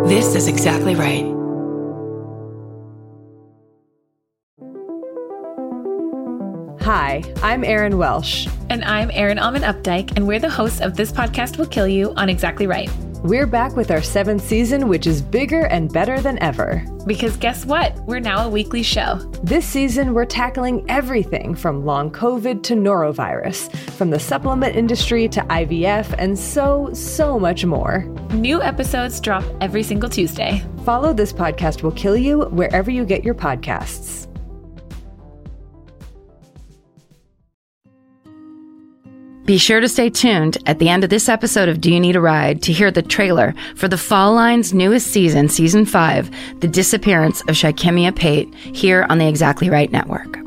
This is exactly right. Hi, I'm Erin Welsh. And I'm Erin Alman Updike, and we're the hosts of This Podcast Will Kill You on Exactly Right. We're back with our 7th season, which is bigger and better than ever. Because guess what? We're now a weekly show. This season, we're tackling everything from long COVID to norovirus, from the supplement industry to IVF, and so much more. New episodes drop every single Tuesday. Follow This Podcast Will Kill You wherever you get your podcasts. Be sure to stay tuned at the end of this episode of Do You Need a Ride to hear the trailer for the Fall Line's newest season, Season 5, The Disappearance of Shikimia Pate, here on the Exactly Right Network.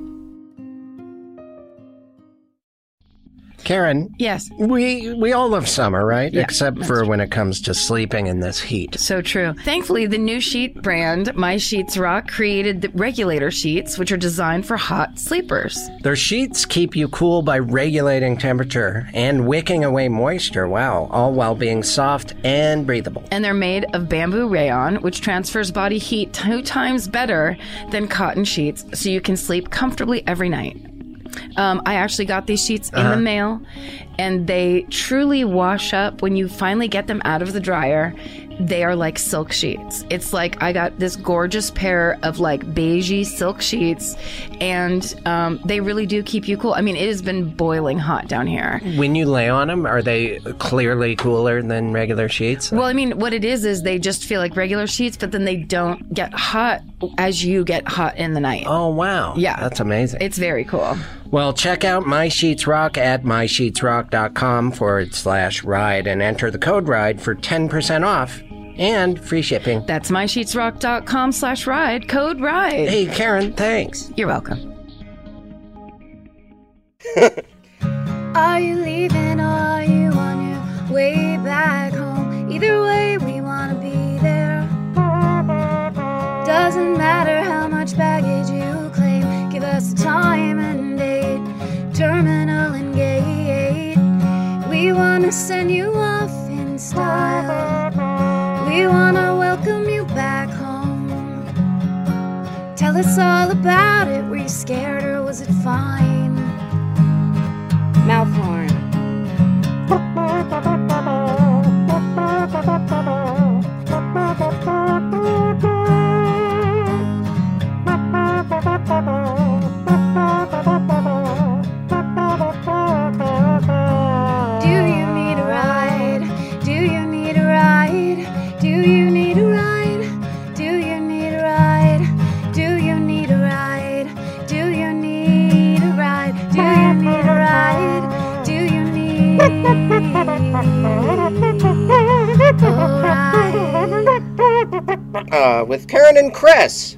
Karen. Yes. We all love summer, right? Yeah, except for when it comes to sleeping in this heat. So true. Thankfully, the new sheet brand, My Sheets Rock, created the regulator sheets, which are designed for hot sleepers. Their sheets keep you cool by regulating temperature and wicking away moisture. Wow. All while being soft and breathable. And they're made of bamboo rayon, which transfers body heat 2 times better than cotton sheets, so you can sleep comfortably every night. I actually got these sheets in the mail, and they truly wash up when you finally get them out of the dryer. They are like silk sheets. It's like I got this gorgeous pair of like beigey silk sheets, and they really do keep you cool. I mean, it has been boiling hot down here. When you lay on them, are they clearly cooler than regular sheets? Well, I mean, what it is they just feel like regular sheets, but then they don't get hot as you get hot in the night. Oh, wow. Yeah. That's amazing. It's very cool. Well, check out My Sheets Rock at mysheetsrock.com/ride and enter the code RIDE for 10% off and free shipping. That's mysheetsrock.com/ride, code RIDE. Hey, Karen, thanks. You're welcome. Are you leaving or are you on your way back home? Either way, we want to be there. Doesn't matter how much baggage you claim. Give us a time and date, terminal and gate. We want to send you off in style. We want to welcome you back home. Tell us all about it. Were you scared or was it fine? Mouth horn. With Karen and Chris.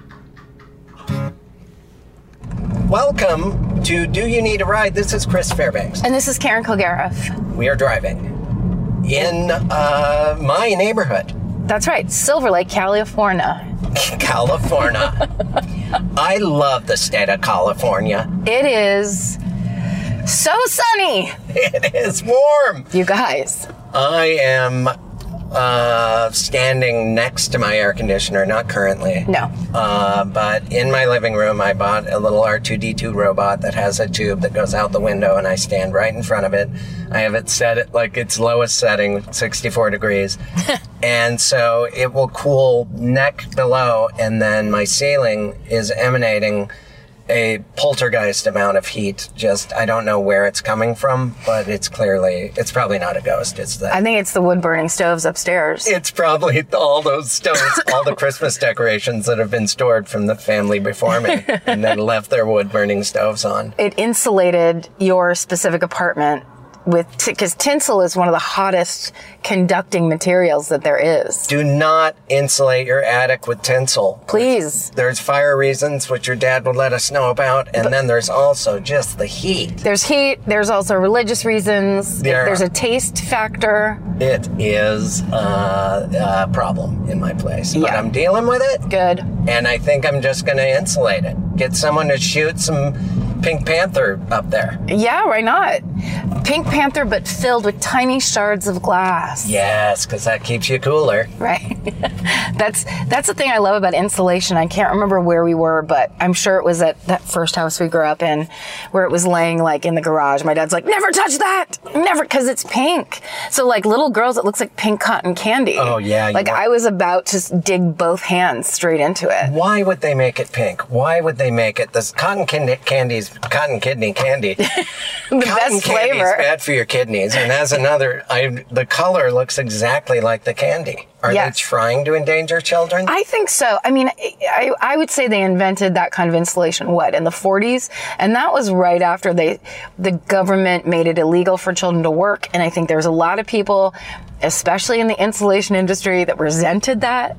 Welcome to Do You Need a Ride? This is Chris Fairbanks. And this is Karen Kilgariff. We are driving in my neighborhood. That's right, Silver Lake, California. California. I love the state of California. It is so sunny. It is warm. You guys. I am standing next to my air conditioner, not currently. No. But in my living room, I bought a little R2-D2 robot that has a tube that goes out the window, and I stand right in front of it. I have it set at like its lowest setting, 64 degrees. And so it will cool neck below, and then my ceiling is emanating a poltergeist amount of heat. Just, I don't know where it's coming from, but it's probably not a ghost. I think it's the wood-burning stoves upstairs. It's probably all those stoves, all the Christmas decorations that have been stored from the family before me and then left their wood-burning stoves on. It insulated your specific apartment because tinsel is one of the hottest conducting materials that there is. Do not insulate your attic with tinsel. Please. There's fire reasons, which your dad would let us know about, and then there's also just the heat. There's heat, there's also religious reasons, there's a taste factor. It is a problem in my place, but I'm dealing with it. Good. And I think I'm just going to insulate it. Get someone to shoot some Pink Panther up there. Yeah, why not? Pink Panther, but filled with tiny shards of glass. Yes, because that keeps you cooler. Right. That's the thing I love about insulation. I can't remember where we were, but I'm sure it was at that first house we grew up in, where it was laying like in the garage. My dad's like, never touch that, never, because it's pink. So like little girls, it looks like pink cotton candy. Oh yeah. Like I was about to dig both hands straight into it. Why would they make it pink? Why would they make it this cotton kidney candy? The Cotton best candy flavor. is bad for your kidneys, and as another, the color looks exactly like the candy. Are Yes. they trying to endanger children? I think so. I mean, I would say they invented that kind of insulation, in the 40s? And that was right after the government made it illegal for children to work. And I think there's a lot of people, especially in the insulation industry, that resented that.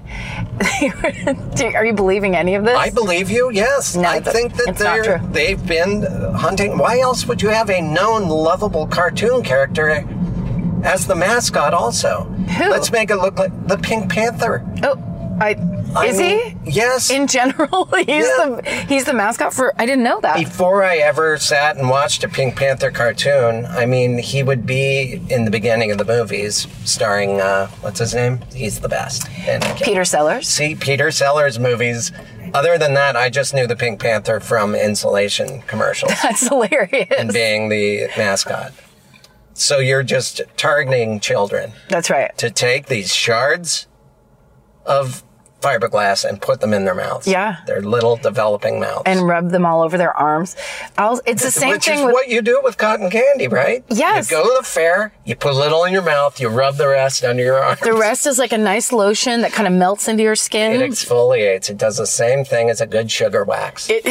Are you believing any of this? I believe you, yes. No, I think that it's not true. they've been hunting. Why else would you have a known, lovable cartoon character as the mascot also? Who? Let's make it look like the Pink Panther. Oh, is he? Yes. In general, he's the mascot for. I didn't know that. Before I ever sat and watched a Pink Panther cartoon, I mean, he would be in the beginning of the movies, starring, what's his name? He's the best. And Peter Sellers. See, Peter Sellers movies. Other than that, I just knew the Pink Panther from insulation commercials That's hilarious. and being the mascot. So you're just targeting children That's right. to take these shards of fiberglass and put them in their mouths. Yeah. Their little developing mouths. And rub them all over their arms. It's the same Which thing is with. what you do with cotton candy, right? Yes. You go to the fair, you put a little in your mouth, you rub the rest under your arms. The rest is like a nice lotion that kind of melts into your skin. It exfoliates. It does the same thing as a good sugar wax. It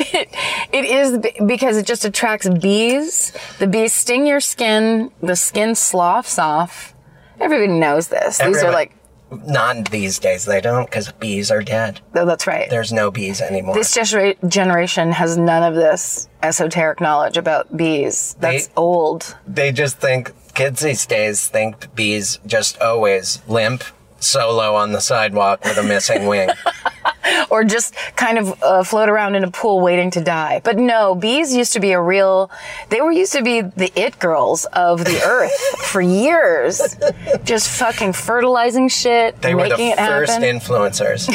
is because it just attracts bees. The bees sting your skin. The skin sloughs off. Everybody knows this. These are like. Not these days, they don't, because bees are dead. Oh, that's right. There's no bees anymore. This generation has none of this esoteric knowledge about bees. That's old. They just think, kids these days think bees just always limp, solo on the sidewalk with a missing wing. Or just kind of float around in a pool waiting to die. But no, bees used to be used to be the it girls of the earth for years. Just fucking fertilizing shit, They were making the it first happen. influencers.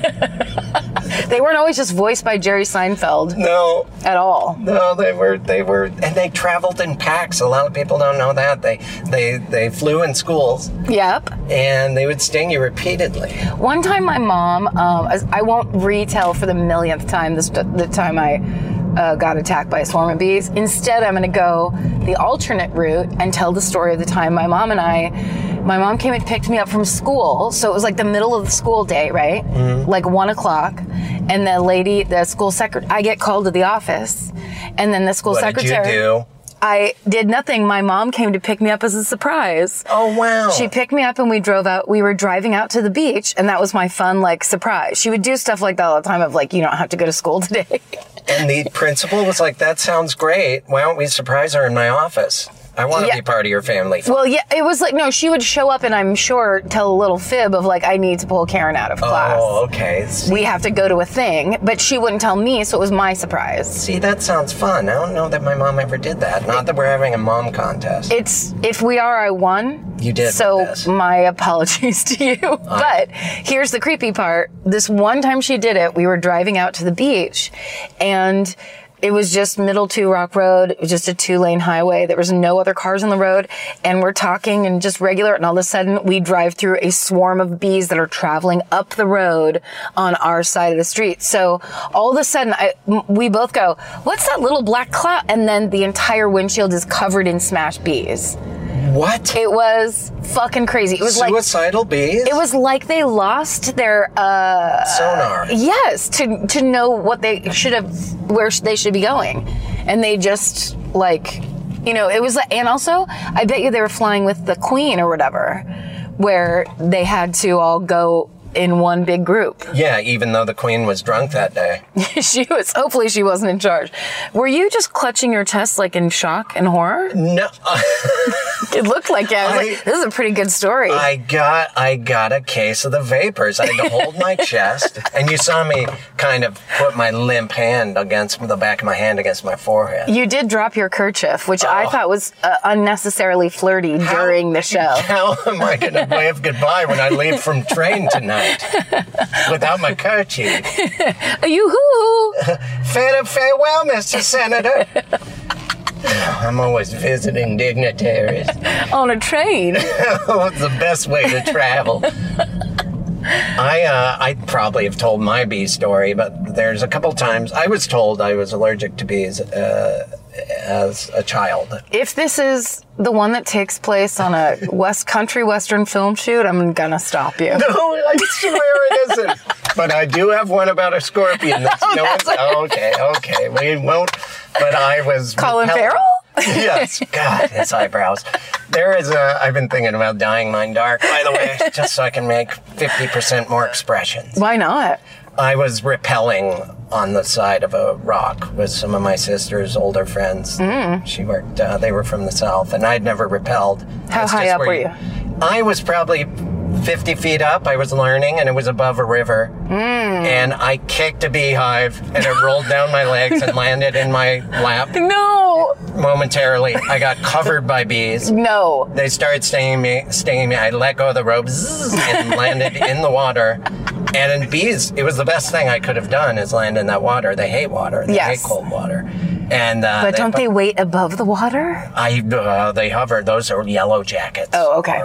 They weren't always just voiced by Jerry Seinfeld No, at all. no, they were, and they traveled in packs. A lot of people don't know that. They flew in schools, Yep. and they would sting you repeatedly. One time my mom, I won't retell for the millionth time the time I got attacked by a swarm of bees. Instead, I'm going to go the alternate route and tell the story of the time my mom came and picked me up from school. So it was like the middle of the school day, right? Mm-hmm. Like 1 o'clock. And the school secretary, I get called to the office. And then the school secretary. What did you do? I did nothing. My mom came to pick me up as a surprise. Oh, wow. She picked me up and we drove out. We were driving out to the beach, and that was my fun, surprise. She would do stuff like that all the time of, you don't have to go to school today. And the principal was like, that sounds great. Why don't we surprise her in my office? I want to be part of your family. Well, yeah, it was no, she would show up and I'm sure tell a little fib of I need to pull Karen out of class. Oh, okay. We have to go to a thing, but she wouldn't tell me, so it was my surprise. See, that sounds fun. I don't know that my mom ever did that. Not that we're having a mom contest. If we are, I won. You did. So my apologies to you. But here's the creepy part. This one time she did it, we were driving out to the beach, and it was just Middle 2 Rock Road. It was just a 2-lane highway. There was no other cars on the road. And we're talking and just regular. And all of a sudden we drive through a swarm of bees that are traveling up the road on our side of the street. So all of a sudden we both go, what's that little black cloud? And then the entire windshield is covered in smashed bees. What? It was fucking crazy. It was Suicidal bees? It was like they lost their sonar. Yes, to know what they should have, where they should be going, and they just it was and also I bet you they were flying with the Queen or whatever, where they had to all go in one big group. Yeah, even though the queen was drunk that day. Hopefully she wasn't in charge. Were you just clutching your chest like in shock and horror? No. It looked like it. I was like, this is a pretty good story. I got a case of the vapors. I had to hold my chest, and you saw me kind of put my limp hand against the back of my hand against my forehead. You did drop your kerchief, which I thought was unnecesserally flirty during the show. How am I going to wave goodbye when I leave from train tonight without my kerchief? Yoo-hoo! Farewell, Mr. Senator. I'm always visiting dignitaries. On a train. What's the best way to travel? I probably have told my bee story, but there's a couple times I was told I was allergic to bees as a child. If this is the one that takes place on a western film shoot, I'm gonna stop you. No, I swear it isn't. But I do have one about a scorpion. Okay, we won't. But I was Colin Farrell? Yes, God, his eyebrows. I've been thinking about dyeing mine dark, by the way, just so I can make 50% more expressions. Why not? I was rappelling on the side of a rock with some of my sister's older friends. She worked, they were from the South, and I'd never rappelled. How high up were you? I was probably 50 feet up. I was learning, and it was above a river. And I kicked a beehive, and it rolled down my legs and landed in my lap. No! Momentarily, I got covered by bees. No. They started stinging me. I let go of the rope and landed in the water. And in bees, it was the best thing I could have done is land in that water. They hate water. They hate cold water. And but don't they wait above the water? They hover. Those are yellow jackets. Oh, okay.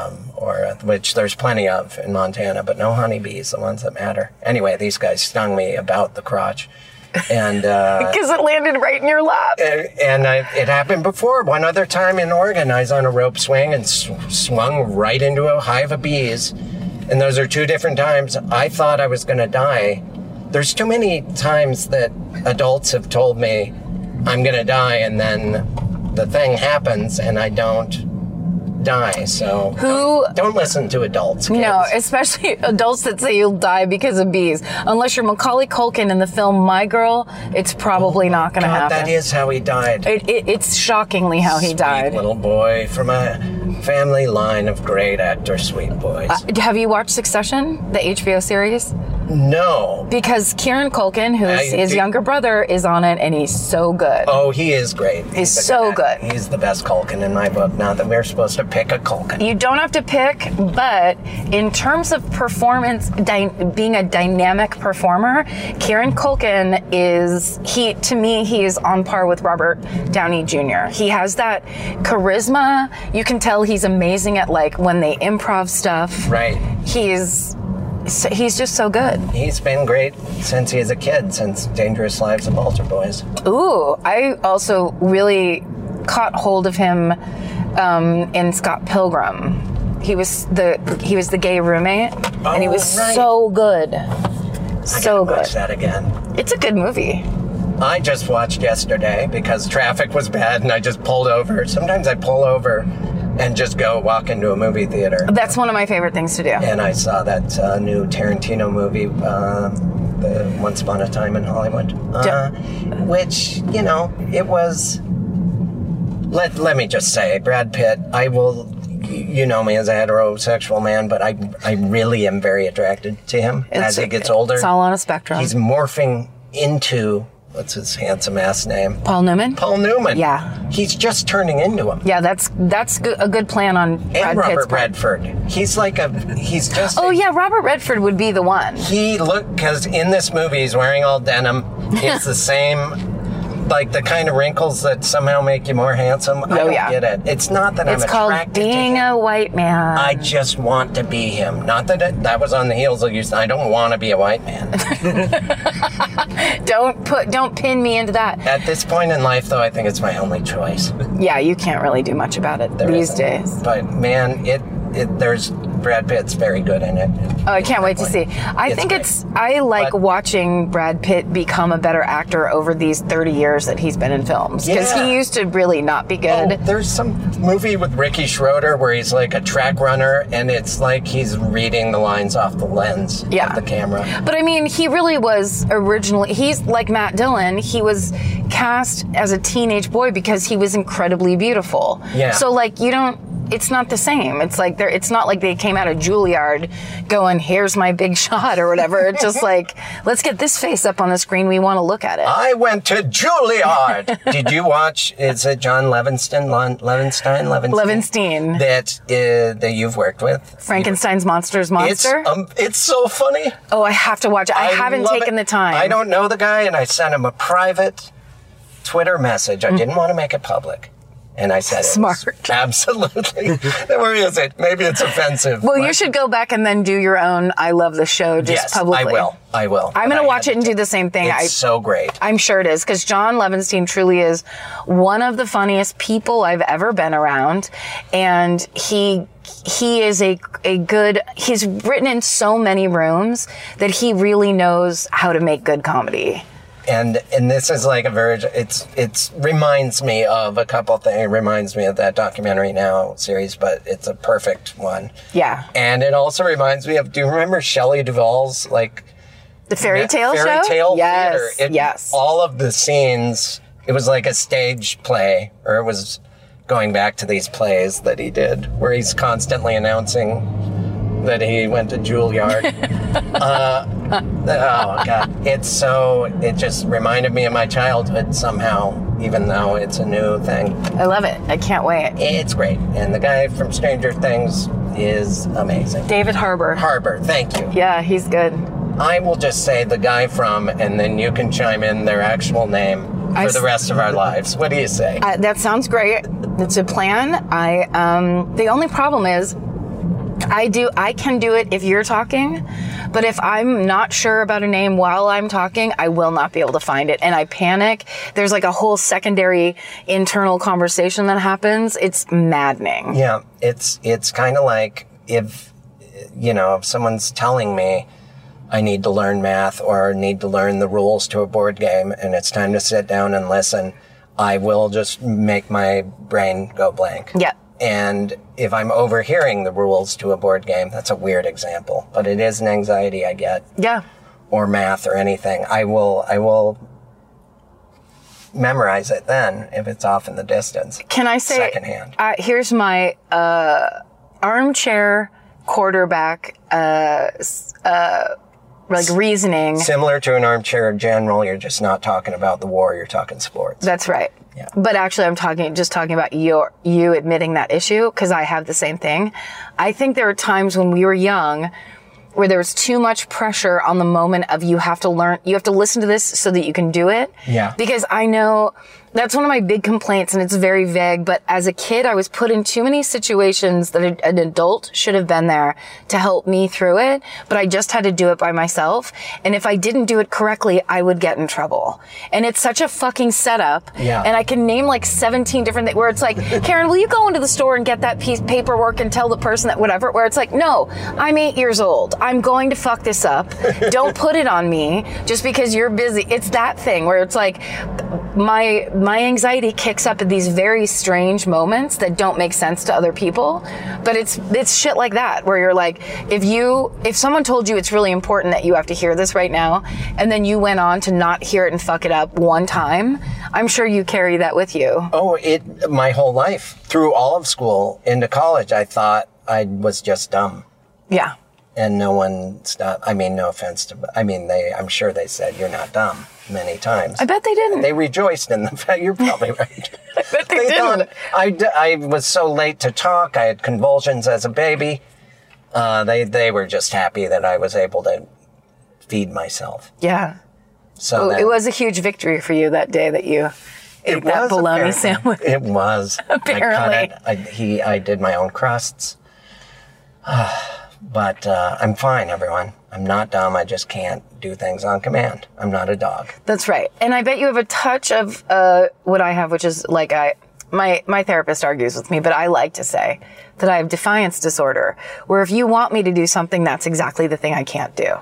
Or which there's plenty of in Montana, but no honeybees, the ones that matter. Anyway, these guys stung me about the crotch. And because it landed right in your lap. And it happened before. One other time in Oregon, I was on a rope swing and swung right into a hive of bees. And those are two different times. I thought I was going to die. There's too many times that adults have told me I'm going to die, and then the thing happens and I don't die. So don't listen to adults, kids. No, especially adults that say you'll die because of bees. Unless you're Macaulay Culkin in the film My Girl, it's probably not going to happen. That is how he died. It's shockingly how he died. Sweet little boy from a family line of great actor, sweet boys. Have you watched Succession, the HBO series? No. Because Kieran Culkin, who's his younger brother, is on it, and he's so good. Oh, he is great. He's so good. He's the best Culkin in my book. Not that we're supposed to pick a Culkin. You don't have to pick, but in terms of performance, being a dynamic performer, Kieran Culkin to me, he is on par with Robert Downey Jr. He has that charisma. You can tell he's amazing at when they improv stuff. Right. He's just so good. He's been great since he was a kid, since Dangerous Lives of Altar Boys. Ooh, I also really caught hold of him in Scott Pilgrim. He was the gay roommate, and he was so good. So good. Watch that again. It's a good movie. I just watched yesterday because traffic was bad, and I just pulled over. Sometimes I pull over and just go walk into a movie theater. That's one of my favorite things to do. And I saw that new Tarantino movie, the Once Upon a Time in Hollywood, which, it was, let me just say, Brad Pitt, you know me as a heterosexual man, but I really am very attracted to him as he gets older. It's all on a spectrum. He's morphing into... What's his handsome ass name? Paul Newman? Paul Newman. Yeah. He's just turning into him. Yeah, that's a good plan on Brad Pitt's part. And Robert Redford. Robert Redford would be the one. Because in this movie he's wearing all denim. It's the same, the kind of wrinkles that somehow make you more handsome. I don't get it. It's not that I'm attracted to him. It's called being a white man. I just want to be him. Not that that was on the heels of you. I don't want to be a white man. Don't pin me into that. At this point in life, though, I think it's my only choice. Yeah, you can't really do much about it these days. But man, there's Brad Pitt's very good in it. Oh, I can't wait to see. I think I like watching Brad Pitt become a better actor over these 30 years that he's been in films. Because he used to really not be good. Oh, there's some movie with Ricky Schroeder where he's like a track runner and it's like he's reading the lines off the lens of the camera. But I mean, he really was originally, he's like Matt Dillon, he was cast as a teenage boy because he was incredibly beautiful. Yeah. So like it's not the same. It's like it's not like they came out of Juilliard going, here's my big shot or whatever. It's just like, let's get this face up on the screen. We want to look at it. I went to Juilliard. Did you watch, is it John Levinstein? That you've worked with? Frankenstein's Monster's Monster? It's so funny. Oh, I have to watch it. I haven't taken the time. I don't know the guy and I sent him a private Twitter message. I didn't want to make it public. And I said smart. Absolutely. Where is it? Maybe it's offensive. Well, you should go back and then do your own I love the show just publicly. I will. I'm going to watch it and do the same thing. It's so great. I'm sure it is, because John Levinstein truly is one of the funniest people I've ever been around. And he is a good, he's written in so many rooms that he really knows how to make good comedy. And this is like a very, it reminds me of a couple things. It reminds me of that Documentary Now series, but it's a perfect one. Yeah. And it also reminds me of, do you remember Shelley Duvall's, like... The Fairy Tale show? Fairy Tale yes, Theater. Yes. All of the scenes, it was like a stage play, or it was going back to these plays that he did, where he's constantly announcing that he went to Juilliard. Oh, God. It just reminded me of my childhood somehow, even though it's a new thing. I love it. I can't wait. It's great. And the guy from Stranger Things is amazing. David Harbour. Harbour, thank you. Yeah, he's good. I will just say the guy from, and then you can chime in their actual name for the rest of our lives. What do you say? That sounds great. It's a plan. The only problem is, I can do it if you're talking, but if I'm not sure about a name while I'm talking, I will not be able to find it. And I panic. There's like a whole secondary internal conversation that happens. It's maddening. Yeah. It's kind of like if someone's telling me I need to learn math or need to learn the rules to a board game and it's time to sit down and listen, I will just make my brain go blank. Yeah. And if I'm overhearing the rules to a board game, that's a weird example, but it is an anxiety I get. Yeah. Or math or anything. I will memorize it then if it's off in the distance. Can I say, secondhand? Here's my armchair quarterback reasoning. Similar to an armchair general, you're just not talking about the war, you're talking sports. That's right. Yeah. But actually, I'm just talking about you admitting that issue, because I have the same thing. I think there are times when we were young where there was too much pressure on the moment of you have to listen to this so that you can do it. Yeah. Because I know that's one of my big complaints, and it's very vague, but as a kid, I was put in too many situations that an adult should have been there to help me through it, but I just had to do it by myself. And if I didn't do it correctly, I would get in trouble. And it's such a fucking setup. Yeah. And I can name like 17 different things where it's like, Karen, will you go into the store and get that piece of paperwork and tell the person that whatever, where it's like, no, I'm 8 years old. I'm going to fuck this up. Don't put it on me just because you're busy. It's that thing where it's like, my anxiety kicks up at these very strange moments that don't make sense to other people. But it's shit like that where you're like, if someone told you it's really important that you have to hear this right now, and then you went on to not hear it and fuck it up one time, I'm sure you carry that with you. Oh, my whole life, through all of school into college, I thought I was just dumb. Yeah. And no one stopped. I mean, no offense I'm sure they said, you're not dumb many times. I bet they didn't. They rejoiced in the fact, you're probably right. I bet they didn't. I was so late to talk. I had convulsions as a baby. They were just happy that I was able to feed myself. Yeah. So it was a huge victory for you that day that you ate that bologna sandwich. It was. Apparently. I did my own crusts. But I'm fine, everyone. I'm not dumb. I just can't do things on command. I'm not a dog. That's right. And I bet you have a touch of what I have, which is like my therapist argues with me, but I like to say that I have defiance disorder, where if you want me to do something, that's exactly the thing I can't do.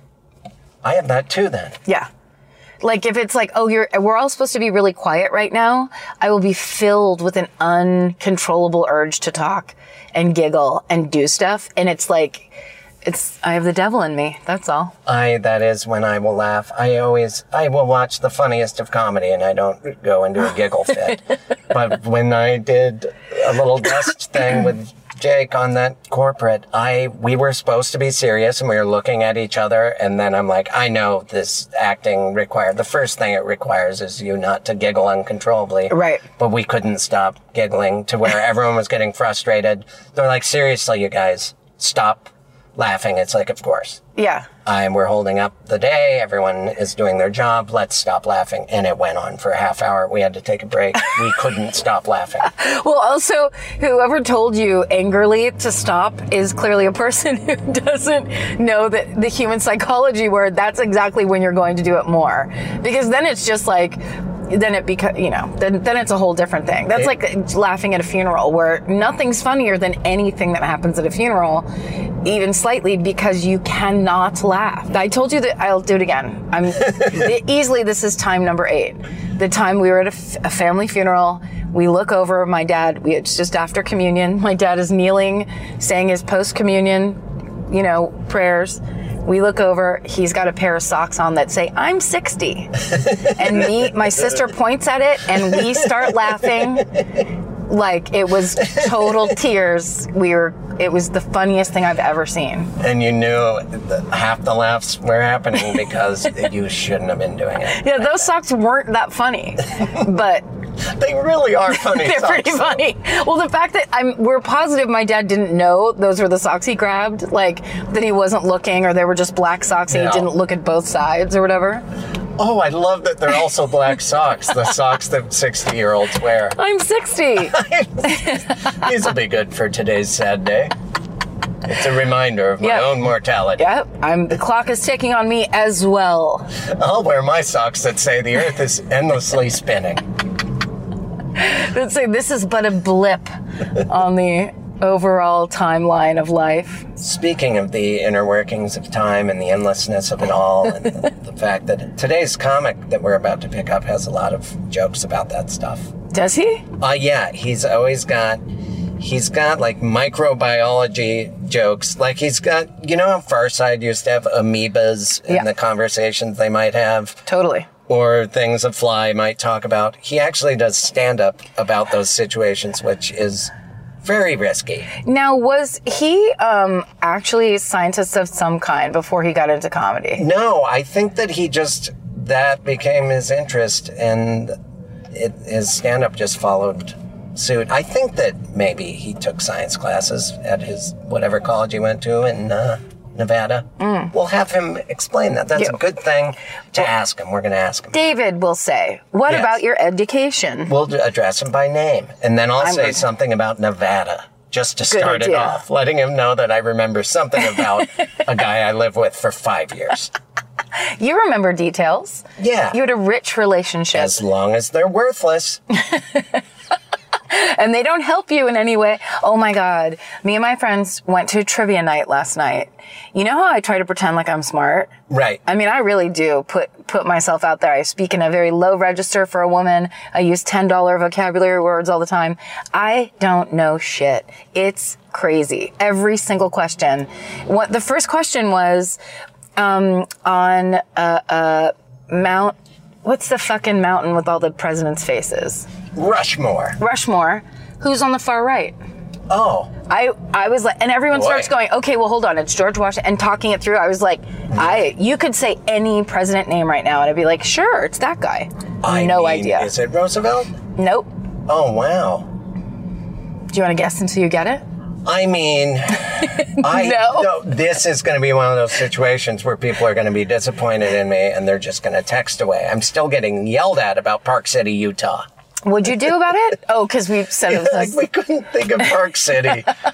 I have that too then. Yeah. Like if it's like, oh, we're all supposed to be really quiet right now, I will be filled with an uncontrollable urge to talk and giggle and do stuff. And it's like, I have the devil in me. That's all. That is when I will laugh. I will watch the funniest of comedy and I don't go into a giggle fit. But when I did a little dust thing with Jake on that corporate, we were supposed to be serious and we were looking at each other. And then I'm like, I know this acting the first thing it requires is you not to giggle uncontrollably. Right. But we couldn't stop giggling to where everyone was getting frustrated. They're like, seriously, you guys, stop laughing. It's like, of course. Yeah. We're holding up the day. Everyone is doing their job. Let's stop laughing. And it went on for a half hour. We had to take a break. We couldn't stop laughing. Well, also, whoever told you angrily to stop is clearly a person who doesn't know that the human psychology where that's exactly when you're going to do it more. Because then it's just like, then it's a whole different thing. That's like laughing at a funeral where nothing's funnier than anything that happens at a funeral, even slightly, because you cannot laugh. I told you that I'll do it again. Easily, this is time number 8. The time we were at a family funeral, we look over, my dad, it's just after communion. My dad is kneeling, saying his post-communion, prayers. We look over, he's got a pair of socks on that say, I'm 60. And my sister points at it and we start laughing like it was total tears. It was the funniest thing I've ever seen. And you knew that half the laughs were happening because you shouldn't have been doing it. Yeah, those socks weren't that funny, but they really are funny. They're socks, pretty funny. Well, the fact that we're positive my dad didn't know those were the socks he grabbed, like that he wasn't looking, or they were just black socks and he didn't look at both sides or whatever. Oh, I love that they're also black socks, the socks that 60-year-olds wear. I'm 60. These will be good for today's sad day. It's a reminder of my own mortality. Yep, the clock is ticking on me as well. I'll wear my socks that say the earth is endlessly spinning. That say this is but a blip on the overall timeline of life. Speaking of the inner workings of time and the endlessness of it all, and the fact that today's comic that we're about to pick up has a lot of jokes about that stuff. Does he? Yeah, he's got like microbiology jokes. Like he's got, how Far Side used to have amoebas in the conversations they might have? Totally. Or things a fly might talk about. He actually does stand-up about those situations, which is very risky. Now, was he actually a scientist of some kind before he got into comedy? No, I think that that became his interest, and his stand-up just followed suit. I think that maybe he took science classes at his whatever college he went to in Nevada. We'll have him explain that. That's a good thing to ask him. We're going to ask him. David will say, what about your education? We'll address him by name. And then I'll say something about Nevada, just to start it off, letting him know that I remember something about a guy I lived with for 5 years. You remember details. Yeah. You had a rich relationship. As long as they're worthless. And they don't help you in any way. Oh my God. Me and my friends went to trivia night last night. You know how I try to pretend like I'm smart? Right. I mean, I really do put myself out there. I speak in a very low register for a woman. I use $10 vocabulary words all the time. I don't know shit. It's crazy. Every single question. The first question was, on Mount, what's the fucking mountain with all the presidents' faces? Rushmore. Who's on the far right? Oh. I was like, and everyone starts going, okay, well, hold on, it's George Washington, and talking it through. I was like, you could say any president name right now, and I'd be like, sure, it's that guy. No idea. Is it Roosevelt? Nope. Oh, wow. Do you want to guess until you get it? I mean, No, this is going to be one of those situations where people are going to be disappointed in me and they're just going to text away. I'm still getting yelled at about Park City, Utah. What'd you do about it? Oh, because we said it was like we couldn't think of Park City.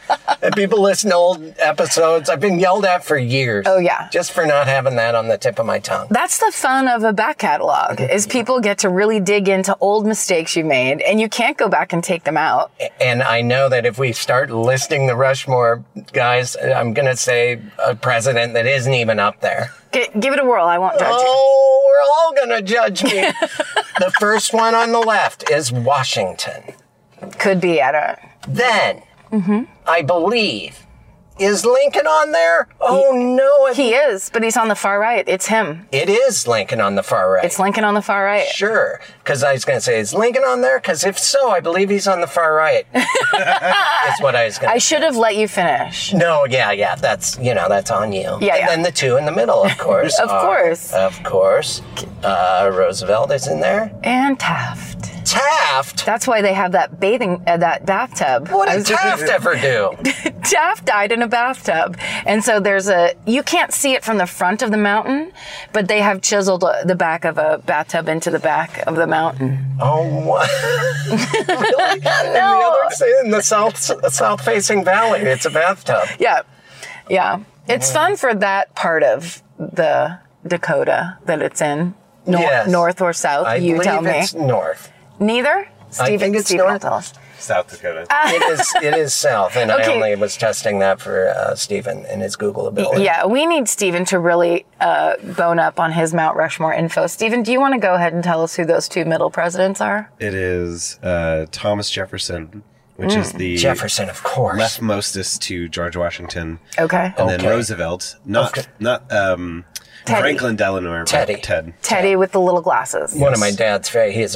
And people listen to old episodes. I've been yelled at for years. Oh, yeah. Just for not having that on the tip of my tongue. That's the fun of a back catalog, is people get to really dig into old mistakes you made, and you can't go back and take them out. And I know that if we start listing the Rushmore guys, I'm going to say a president that isn't even up there. Give it a whirl. I won't judge you. Oh, we're all going to judge me. The first one on the left is Washington. Could be at a... Then, I believe, is Lincoln on there? Oh, no. He is, but he's on the far right. It's him. It is Lincoln on the far right. It's Lincoln on the far right. Sure. Because I was going to say, is Lincoln on there? Because if so, I believe he's on the far right. That's what I was going to I should have let you finish. No, yeah. That's, that's on you. Yeah. And then the two in the middle, of course. Of course. Of course. Roosevelt is in there. And Taft. Taft? That's why they have that that bathtub. What did Taft ever do? Taft died in a bathtub. And so you can't see it from the front of the mountain, but they have chiseled the back of a bathtub into the back of the mountain. Oh, what? Really? No. In the south-facing valley, it's a bathtub. Yeah. It's fun for that part of the Dakota that it's in. Yes. North or south, you tell me. It's north. Neither? I think it's Stephen will north. tell us. South Dakota. It is south, and Okay. I only was testing that for Stephen and his Google ability. Yeah, we need Stephen to really bone up on his Mount Rushmore info. Stephen, do you want to go ahead and tell us who those two middle presidents are? It is Thomas Jefferson, which is the Jefferson, of course. leftmostest to George Washington. Okay. And then Roosevelt, not Teddy. Franklin Delano, Teddy. Ted. Teddy with the little glasses. One of my dad's he's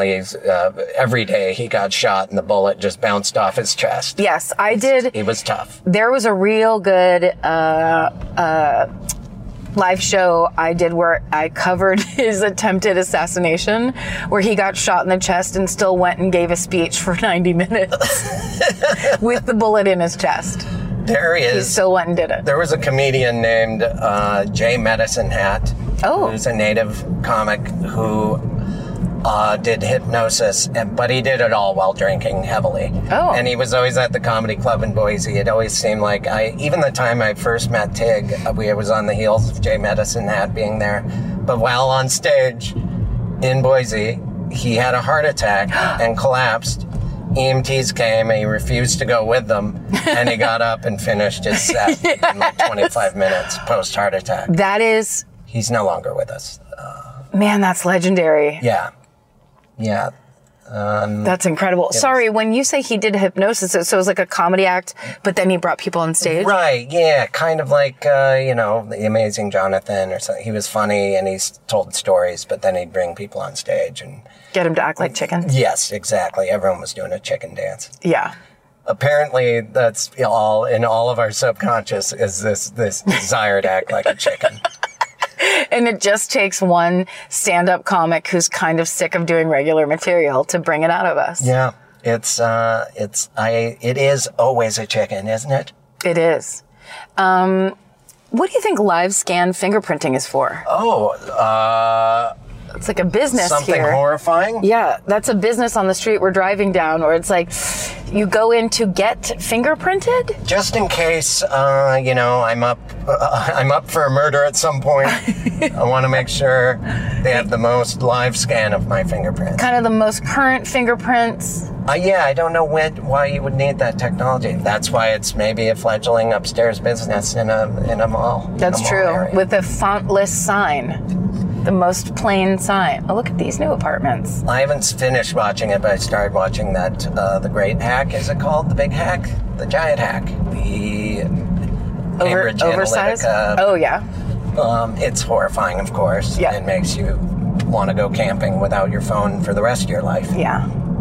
every day he got shot and the bullet just bounced off his chest. Yes, I did. He was tough. There was a real good live show I did where I covered his attempted assassination, where he got shot in the chest and still went and gave a speech for 90 minutes with the bullet in his chest. He still went and did it. There was a comedian named Jay Medicine Hat. Oh. Who's a native comic who did hypnosis, but he did it all while drinking heavily. Oh. And he was always at the comedy club in Boise. It always seemed like even the time I first met Tig, I was on the heels of Jay Medicine Hat being there. But while on stage in Boise, he had a heart attack and collapsed. EMTs came and he refused to go with them, and he got up and finished his set in like 25 minutes post heart attack. That is... He's no longer with us. Man, that's legendary. Yeah. That's incredible. Sorry, when you say he did hypnosis, so it was like a comedy act, but then he brought people on stage? Right, yeah. Kind of like, The Amazing Jonathan or something. He was funny and he told stories, but then he'd bring people on stage and... Get him to act like chickens? Yes, exactly. Everyone was doing a chicken dance. Yeah. Apparently, that's all in all of our subconscious is this desire to act like a chicken. And it just takes one stand-up comic who's kind of sick of doing regular material to bring it out of us. Yeah, it is always a chicken, isn't it? It is. What do you think live scan fingerprinting is for? It's like a business something here. Horrifying? Yeah, that's a business on the street we're driving down, where it's like you go in to get fingerprinted. Just in case, I'm up for a murder at some point. I want to make sure they have the most live scan of my fingerprints. Kind of the most current fingerprints. I don't know why you would need that technology. That's why it's maybe a fledgling upstairs business in a mall. That's true. Area. With a fontless sign. The most plain sign. Oh, look at these new apartments. I haven't finished watching it, but I started watching that, The Great Hack, is it called? The Big Hack? The Giant Hack? The Cambridge Oversized? Analytica. Oh, yeah. It's horrifying, of course. Yeah. It makes you want to go camping without your phone for the rest of your life. Yeah.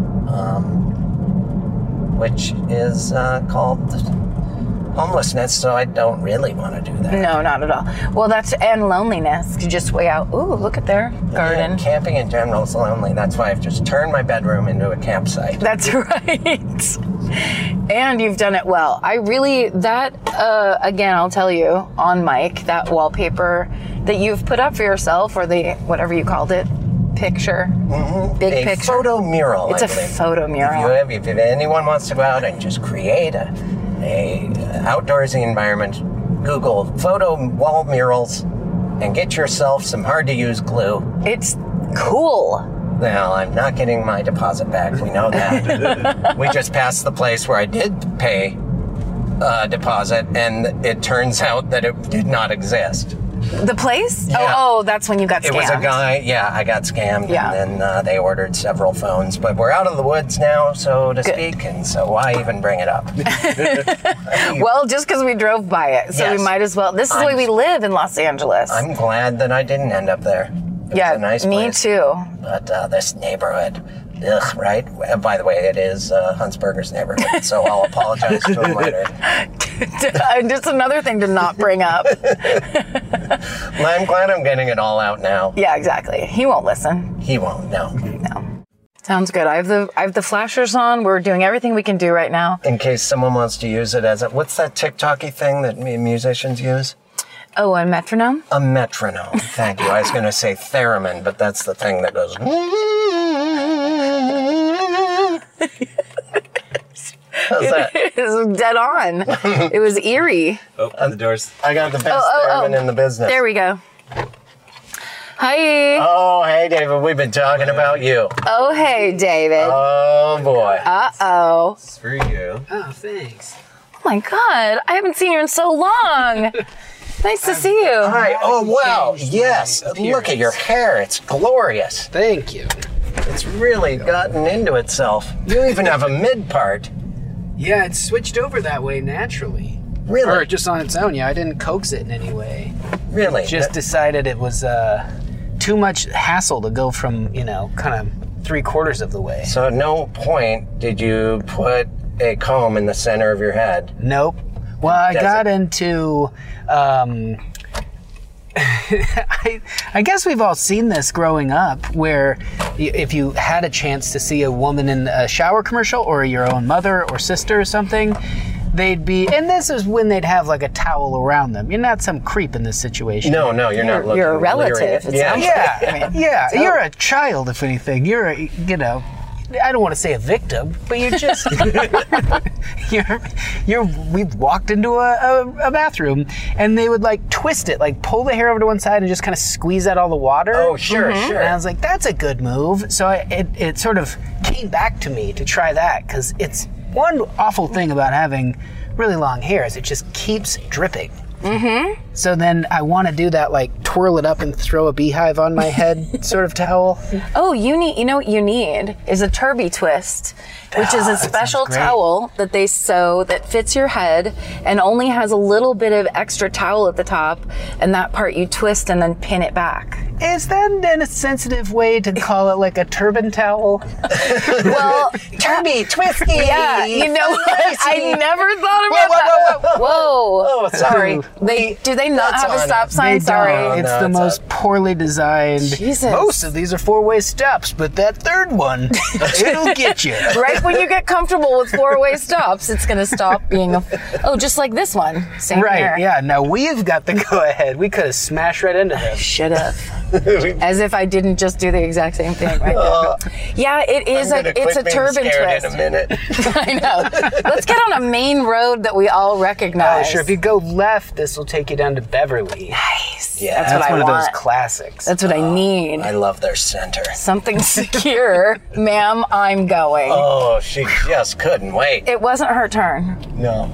Which is called homelessness, so I don't really want to do that. No, not at all. Well, and loneliness. You just way out. Ooh, look at their garden. Yeah, camping in general is lonely. That's why I've just turned my bedroom into a campsite. That's right. And you've done it well. Again, I'll tell you on mic, that wallpaper that you've put up for yourself, or the, whatever you called it, picture, big picture. Photo mural. It's a photo mural. If anyone wants to go out and just create a a outdoorsy environment, Google photo wall murals and get yourself some hard-to-use glue. It's cool. Well, I'm not getting my deposit back. We know that. We just passed the place where I did pay a deposit, and it turns out that it did not exist. The place? Yeah. Oh, that's when you got scammed. It was a guy, I got scammed, Yeah. and then they ordered several phones. But we're out of the woods now, so to speak, and so why even bring it up? Well, just because we drove by it, so Yes. we might as well. This is the way we live in Los Angeles. I'm glad that I didn't end up there. It was a nice me place. too. But this neighborhood, ugh, right? By the way, it is Huntsberger's neighborhood, so I'll apologize to him later. Just another thing to not bring up. Well, I'm glad I'm getting it all out now. Yeah, exactly. He won't listen. He won't, no. No. Sounds good. I have the flashers on. We're doing everything we can do right now. In case someone wants to use it as a, what's that TikTok-y thing that musicians use? Oh, a metronome? A metronome. Thank you. I was going to say theremin, but that's the thing that goes. How's that? It was dead on. It was eerie. Open the doors. I got the best theremin in the business. There we go. Hi. Oh, hey, David. We've been talking about you. Oh, hey, David. Oh, boy. Uh-oh. It's for you. Oh, thanks. Oh, my God. I haven't seen you in so long. Nice to see you. Hi. Oh, wow. Yes. Look at your hair. It's glorious. Thank you. It's really gotten into itself. You even have a mid part. Yeah, it switched over that way naturally. Really? Or just on its own, yeah. I didn't coax it in any way. Really? Just decided it was too much hassle to go from, kind of 3/4 of the way. So at no point did you put a comb in the center of your head. Nope. Well, I got into... I guess we've all seen this growing up, where if you had a chance to see a woman in a shower commercial or your own mother or sister or something, they'd be, and this is when they'd have like a towel around them. You're not some creep in this situation. No, you're not looking. You're a relative. leering. Yeah. Yeah, you're a child, if anything. You're a, I don't want to say a victim, but you're just, we've walked into a bathroom and they would like twist it, like pull the hair over to one side and just kind of squeeze out all the water. Oh, sure. And I was like, that's a good move. So it sort of came back to me to try that, because it's one awful thing about having really long hair is it just keeps dripping. Mm-hmm. So then I want to do that, like twirl it up and throw a beehive on my head sort of towel. Oh, you know what you need is a Turby twist, which is a special towel that they sew that fits your head and only has a little bit of extra towel at the top, and that part you twist and then pin it back. Is that then a sensitive way to call it like a turban towel? Well, Turby, twisty. yeah, you know what? I never thought about that. Whoa. Oh, sorry. Do they not That's have a on stop it. sign? Sorry. It's no, the it's most poorly designed. Jesus. Most of these are 4-way stops, but that third one, it'll get you. Right when you get comfortable with 4-way stops, it's going to stop being just like this one. Same Right, here. yeah. Now we've got the go-ahead. We could have smashed right into them. Should have. As if I didn't just do the exact same thing right there. Yeah, it is it's a turban twist. In a minute. I know. Let's get on a main road that we all recognize. Sure, if you go left, this will take you down to Beverly. Nice. Yeah, That's what I one want. of those classics. That's what I need. I love their center. Something secure. Ma'am, I'm going. Oh, she just couldn't wait. It wasn't her turn. No.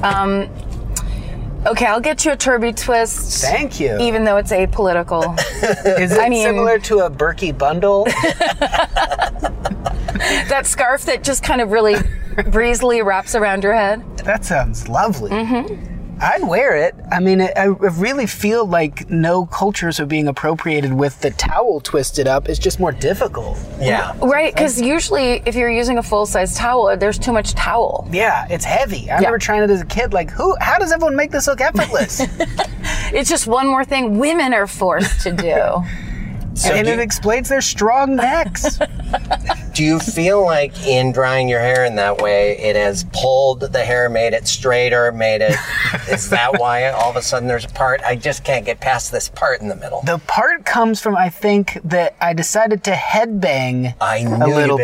Okay, I'll get you a Turby twist. Thank you. Even though it's apolitical. Is it similar to a Berkey bundle? That scarf that just kind of really breezily wraps around your head. That sounds lovely. Mm-hmm. I'd wear it. I mean, I really feel like no cultures are being appropriated with the towel twisted up. It's just more difficult. Yeah. Right, because usually if you're using a full-size towel, there's too much towel. Yeah, it's heavy. I remember trying it as a kid. Like, how does everyone make this look effortless? It's just one more thing women are forced to do. And it explains their strong necks. Do you feel like in drying your hair in that way, it has pulled the hair, made it straighter, is that why all of a sudden there's a part? I just can't get past this part in the middle. The part comes from, I think, that I decided to headbang I knew a little you bit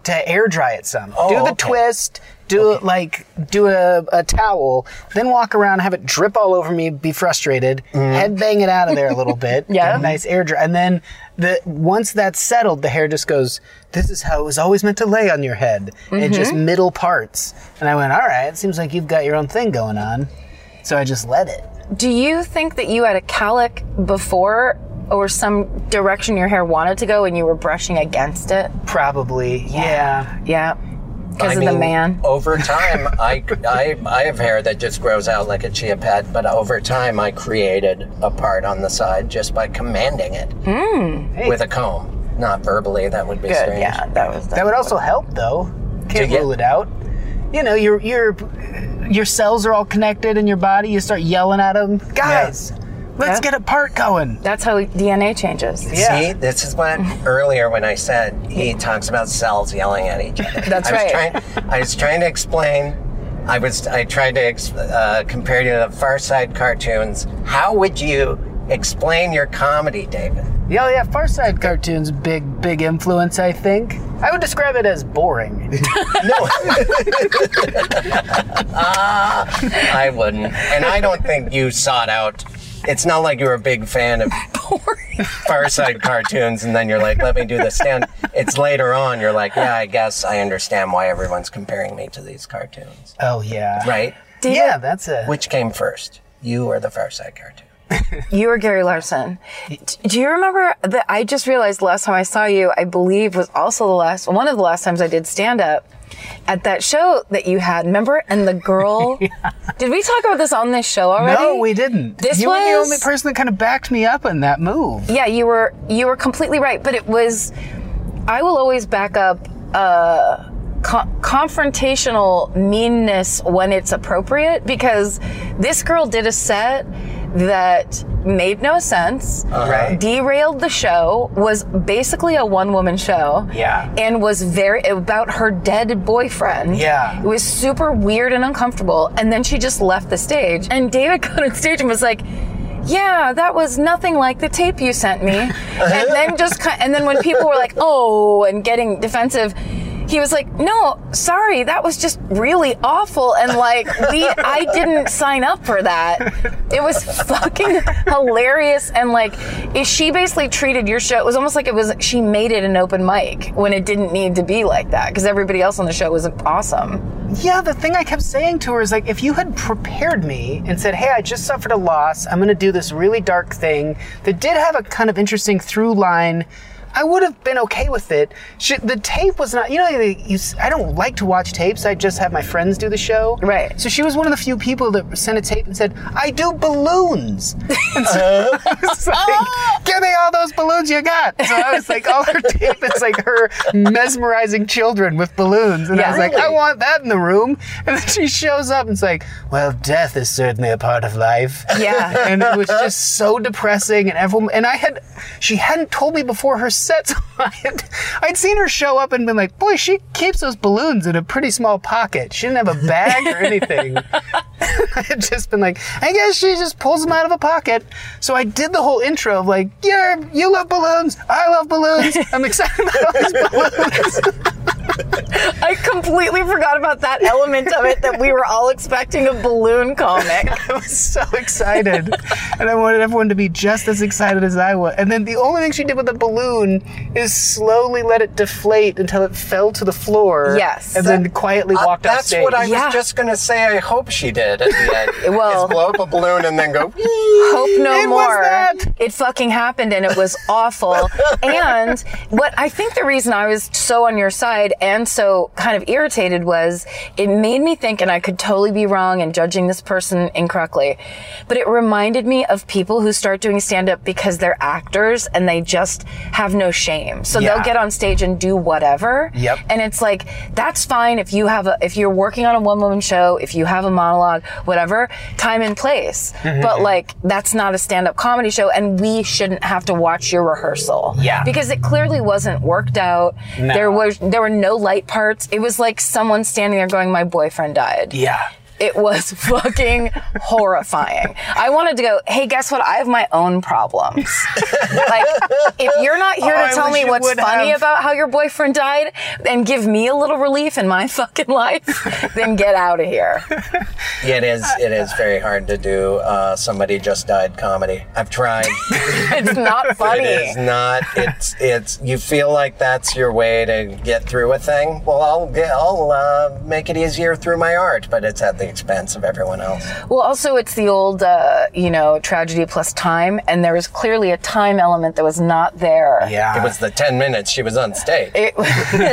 to air dry it some. Oh, do the okay. twist, do a towel, then walk around, have it drip all over me, be frustrated, head bang it out of there a little bit, Yeah. get a nice air dry, and then once that's settled, the hair just goes, this is how it was always meant to lay on your head, and just middle parts. And I went, all right, it seems like you've got your own thing going on. So I just let it. Do you think that you had a cowlick before or some direction your hair wanted to go and you were brushing against it? Probably, yeah. Yeah. Because of the man. Over time, I have hair that just grows out like a chia pet, but over time I created a part on the side just by commanding it with a comb. Not verbally, that would be Good. strange. Yeah, That would also help, though. Can't Yeah. rule it out. You know, your cells are all connected in your body. You start yelling at them, guys. Let's get a part going. That's how DNA changes. Yeah. See, this is what earlier when I said he talks about cells yelling at each other. That's right. I was trying to explain. I tried to compare you to the Far Side cartoons. How would you explain your comedy, David? Yeah, Far Side cartoons, big influence, I think. I would describe it as boring. I wouldn't. And I don't think you sought out. It's not like you were a big fan of Far Side cartoons and then you're like, let me do the stand. It's later on, you're like, yeah, I guess I understand why everyone's comparing me to these cartoons. Oh, yeah. Right? Yeah, that's a... Which came first? You or the Far Side cartoon? You were Gary Larson. Do you remember that I just realized last time I saw you, I believe was also one of the last times I did stand up at that show that you had, remember? And the girl, did we talk about this on this show already? No, we didn't. You were the only person that kind of backed me up in that move. Yeah, you were completely right, but it was, I will always back up confrontational meanness when it's appropriate, because this girl did a set that made no sense, derailed the show, was basically a one-woman show, and was very about her dead boyfriend. Yeah. It was super weird and uncomfortable, and then she just left the stage, and David got on stage and was like, yeah, that was nothing like the tape you sent me. And then when people were like, oh, and getting defensive, he was like, no, sorry, that was just really awful. And like, I didn't sign up for that. It was fucking hilarious. And like, she basically treated your show, it was almost like she made it an open mic when it didn't need to be like that, because everybody else on the show was awesome. Yeah, the thing I kept saying to her is like, if you had prepared me and said, hey, I just suffered a loss, I'm going to do this really dark thing that did have a kind of interesting through line, I would have been okay with it. The tape was not, I don't like to watch tapes. I just have my friends do the show. Right. So she was one of the few people that sent a tape and said, I do balloons. And so I was like, give me all those balloons you got. So I was like, all her tape is like her mesmerizing children with balloons. And I was like, I want that in the room. And then she shows up and it's like, well, death is certainly a part of life. Yeah. And it was just so depressing. And she hadn't told me before her set, so I'd seen her show up and been like, boy, she keeps those balloons in a pretty small pocket. She didn't have a bag or anything. I had just been like, I guess she just pulls them out of a pocket. So I did the whole intro of like, yeah, you love balloons, I love balloons, I'm excited about all these balloons. I completely forgot about that element of it, that we were all expecting a balloon comic. I was so excited. And I wanted everyone to be just as excited as I was. And then the only thing she did with the balloon is slowly let it deflate until it fell to the floor. Yes. And then quietly walked off stage. That's what I was just going to say. I hope she did at the end. Well, is blow up a balloon and then go, hope no It more. was that. It fucking happened and it was awful. And what I think the reason I was so on your side and so kind of irritated was it made me think, and I could totally be wrong and judging this person incorrectly, but it reminded me of people who start doing stand-up because they're actors and they just have no shame. So they'll get on stage and do whatever. Yep. And it's like, that's fine if you're working on a one-woman show, if you have a monologue, whatever, time and place. But like, that's not a stand-up comedy show and we shouldn't have to watch your rehearsal. Yeah. Because it clearly wasn't worked out. No. There were no light parts. It was like someone standing there going, my boyfriend died. Yeah. It was fucking horrifying. I wanted to go, hey, guess what? I have my own problems. Like, if you're not here to tell me what's funny about how your boyfriend died and give me a little relief in my fucking life, then get out of here. It is very hard to do somebody just died comedy. I've tried. It's not funny. It is not. It's you feel like that's your way to get through a thing. Well, I'll make it easier through my art, but it's at the expense of everyone else. Well, also it's the old, tragedy plus time, and there was clearly a time element that was not there. Yeah. It was the 10 minutes she was on stage. It was,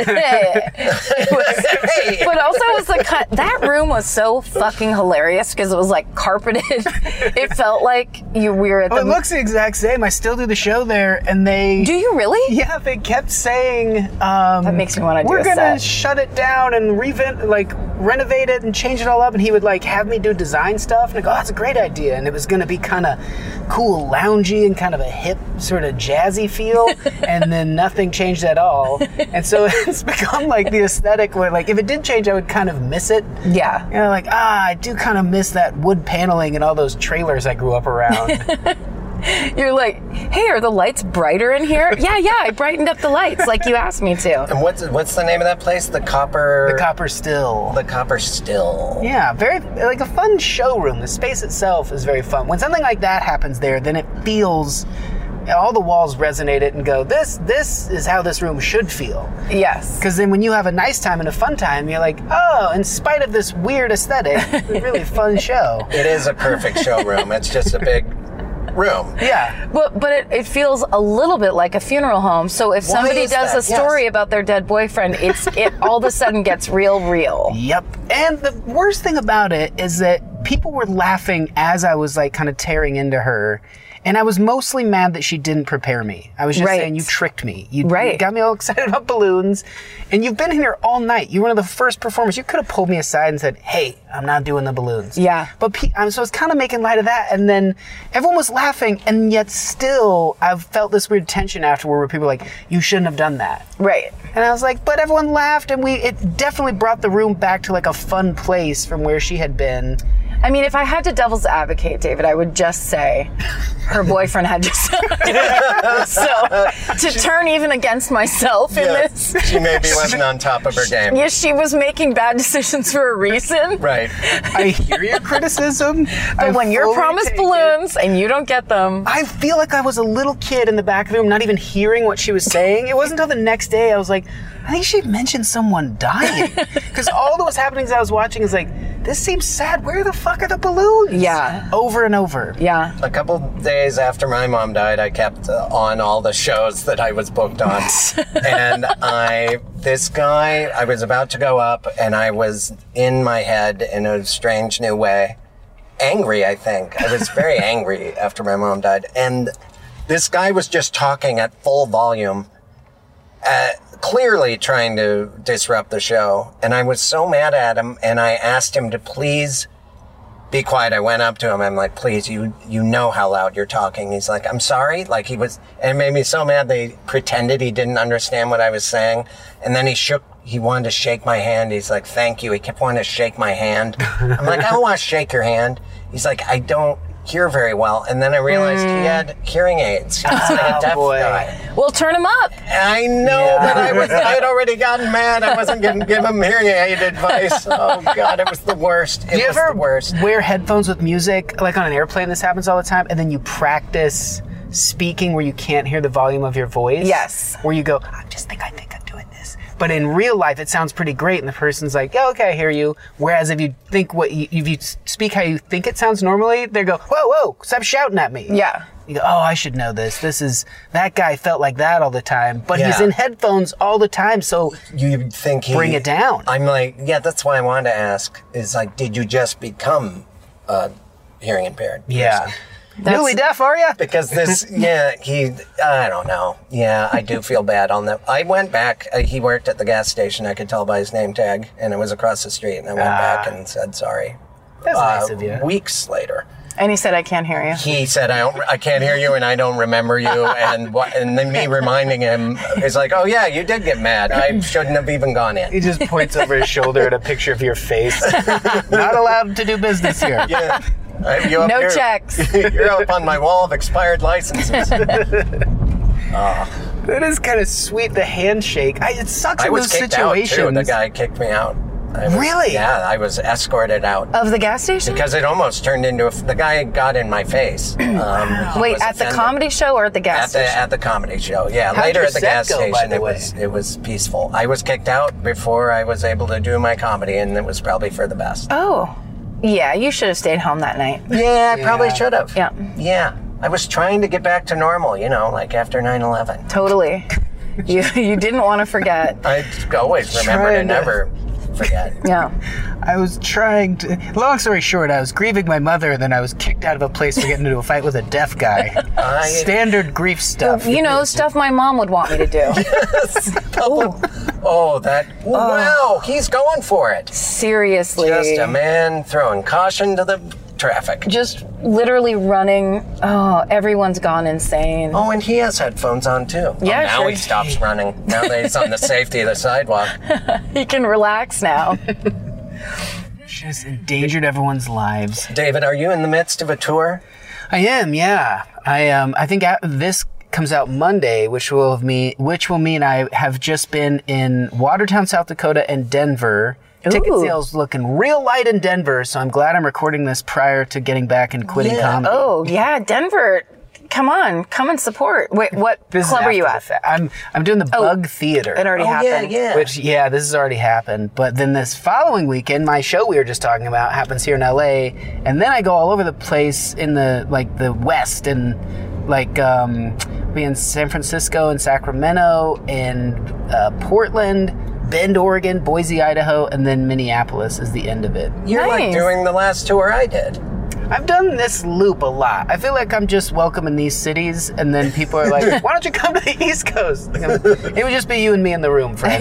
but also it was that room was so fucking hilarious because it was like carpeted. It felt like we were at the. It looks the exact same. I still do the show there, and they. Do you really? Yeah, they kept saying. That makes me want to do. We're gonna shut it down and renovate it and change it all up. And he would have me do design stuff, and I go, oh, that's a great idea. And it was gonna be kind of cool, loungy, and kind of a hip, sort of jazzy feel. And then nothing changed at all. And so it's become like the aesthetic where, if it did change, I would kind of miss it. Yeah. I do kind of miss that wood paneling and all those trailers I grew up around. You're like, hey, are the lights brighter in here? Yeah, I brightened up the lights like you asked me to. And what's the name of that place? The Copper Still. The Copper Still. Yeah, very a fun showroom. The space itself is very fun. When something like that happens there, then it feels. All the walls resonate it and go, this is how this room should feel. Yes. Because then when you have a nice time and a fun time, you're like, oh, in spite of this weird aesthetic, it's a really fun show. It is a perfect showroom. It's just a big room. Yeah. But it feels a little bit like a funeral home. So if somebody does a story about their dead boyfriend, it all of a sudden gets real. Yep. And the worst thing about it is that people were laughing as I was kind of tearing into her. And I was mostly mad that she didn't prepare me. I was just saying, you tricked me. You got me all excited about balloons. And you've been here all night. You're one of the first performers. You could have pulled me aside and said, hey, I'm not doing the balloons. Yeah. But so I was kind of making light of that. And then everyone was laughing. And yet still, I've felt this weird tension afterward where people are like, you shouldn't have done that. Right. And I was like, but everyone laughed. And it definitely brought the room back to a fun place from where she had been. I mean, if I had to devil's advocate, David, I would just say her boyfriend had just... So, to turn even against myself in this... She maybe wasn't on top of her game. Yeah, she was making bad decisions for a reason. Right. I hear your criticism. But when you're promised balloons and you don't get them... I feel like I was a little kid in the back of the room, not even hearing what she was saying. It wasn't until the next day I was like, I think she mentioned someone dying. Because all that was happening as I was watching is this seems sad. Where the fuck are the balloons? Yeah. Over and over. Yeah. A couple days after my mom died, I kept on all the shows that I was booked on. And this guy, I was about to go up, and I was in my head in a strange new way. Angry, I think. I was very angry after my mom died. And this guy was just talking at full volume, clearly trying to disrupt the show. And I was so mad at him, and I asked him to please be quiet. I went up to him. I'm like, please, you know how loud you're talking. He's like, I'm sorry. And it made me so mad they pretended he didn't understand what I was saying. And then he wanted to shake my hand. He's like, thank you. He kept wanting to shake my hand. I'm like, I don't want to shake your hand. He's like, I don't hear very well. And then I realized he had hearing aids. He was like a deaf guy. Well, turn him up. I know, but I had already gotten mad. I wasn't going to give him hearing aid advice. Oh, God, it was the worst. Do you ever wear headphones with music? Like on an airplane, this happens all the time, and then you practice speaking where you can't hear the volume of your voice? Yes. Where you go, I think I'm doing this. But in real life, it sounds pretty great, and the person's like, yeah, okay, I hear you. Whereas if you think if you speak how you think it sounds normally, they go, whoa, stop shouting at me. Yeah. You go, oh, I should know this. That guy felt like that all the time, but he's in headphones all the time, so you think bring it down. I'm like, yeah, that's why I wanted to ask, is like, did you just become hearing impaired? Yeah. Newly deaf, are you? Because I don't know. Yeah, I do feel bad on that. I went back. He worked at the gas station. I could tell by his name tag, and it was across the street. And I went back and said sorry. That's nice of you. Weeks later. And he said, I can't hear you. He said, I can't hear you and I don't remember you. And then me reminding him, he's like, oh yeah, you did get mad. I shouldn't have even gone in. He just points over his shoulder at a picture of your face. Not allowed to do business here. Yeah. No checks. You're up on my wall of expired licenses. That is kind of sweet, the handshake. It sucks in those kicked situations. out, too. The guy kicked me out. Really? Yeah, I was escorted out. Of the gas station? Because it almost turned into the guy got in my face. Wait, at the comedy show or at the gas station? At the comedy show, yeah. How'd Later your at the set gas go, by station, the way? it was peaceful. I was kicked out before I was able to do my comedy, and it was probably for the best. Oh. Yeah, you should have stayed home that night. Yeah, I probably should have. Yeah. Yeah. I was trying to get back to normal, like after 9/11. Totally. You didn't want to forget. I always remember to never forget. Yeah. I was trying to... Long story short, I was grieving my mother, and then I was kicked out of a place for getting into a fight with a deaf guy. Standard grief stuff. Stuff my mom would want me to do. Yes. Wow, he's going for it. Seriously. Just a man throwing caution to the traffic. Just literally running. Oh, everyone's gone insane. Oh, and he has headphones on too. Yeah, now sure. he stops running. Now that he's on the safety of the sidewalk. He can relax now. Just endangered everyone's lives. David, are you in the midst of a tour? I am, yeah. I think this comes out Monday, which will mean I have just been in Watertown, South Dakota, and Denver. Ooh. Ticket sales looking real light in Denver, so I'm glad I'm recording this prior to getting back and quitting comedy. Oh, yeah, Denver. Come on, come and support. Wait, what club are you at? I'm doing the Bug Theater. It already happened. Yeah. Which, this has already happened. But then this following weekend, my show we were just talking about happens here in LA, and then I go all over the place in the West, and be in San Francisco and Sacramento and Portland, Bend, Oregon, Boise, Idaho, and then Minneapolis is the end of it. You're like Nice. doing the last tour I did. I've done this loop a lot. I feel like I'm just welcome in these cities, and then people are like, why don't you come to the East Coast? It would just be you and me in the room, Fred.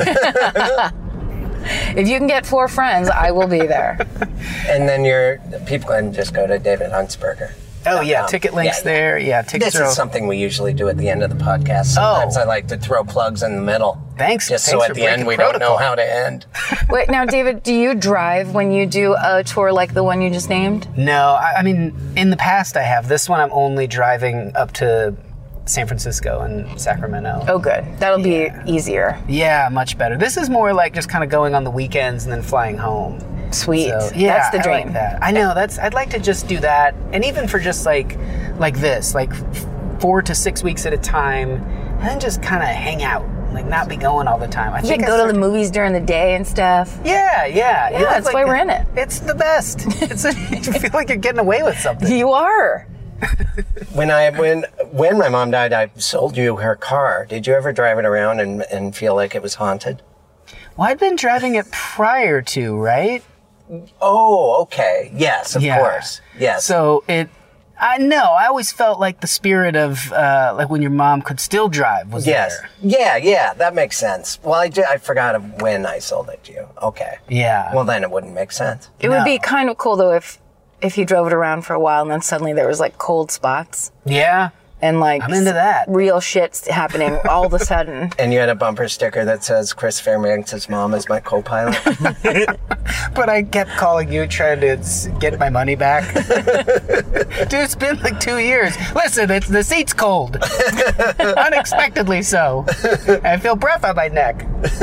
If you can get 4 friends, I will be there. And then people can just go to David Huntsberger. Oh, yeah, ticket links there. Yeah, tickets This are... is something we usually do at the end of the podcast. Sometimes I like to throw plugs in the middle. Thanks. Just Thanks so for at the end breaking we protocol. don't know how to end. Wait, now, David, do you drive when you do a tour like the one you just named? No, I mean, in the past I have. This one I'm only driving up to San Francisco and Sacramento. Oh, good. That'll be easier. Yeah, much better. This is more like just kind of going on the weekends and then flying home. Sweet. So, yeah, That's the dream. I like that. I know. I'd like to just do that, and even for just like this, 4 to 6 weeks at a time, and then just kind of hang out, not be going all the time. I You think can go to the movies during the day and stuff. Yeah, that's why we're in it. It's the best. You feel like you're getting away with something. You are. When my mom died, I sold you her car. Did you ever drive it around and feel like it was haunted? Well, I'd been driving it prior to, right? Oh, okay. Yes, of course. Yes. So I always felt like the spirit of when your mom could still drive was there. Yeah, that makes sense. Well, I forgot of when I sold it to you. Okay. Yeah. Well, then it wouldn't make sense. It would be kind of cool, though, if you drove it around for a while and then suddenly there was, cold spots. Yeah. And, I'm into that. Real shit's happening all of a sudden. And you had a bumper sticker that says Chris Fairbanks' mom is my co-pilot. But I kept calling you trying to get my money back. Dude, it's been 2 years. Listen, the seat's cold. Unexpectedly so. I feel breath on my neck.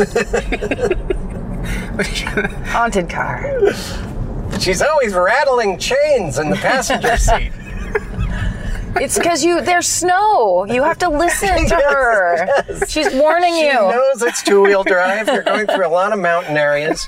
Haunted car. She's always rattling chains in the passenger seat. It's because there's snow. You have to listen to her. Yes. She's warning She you. knows it's two-wheel drive. You're going through a lot of mountain areas.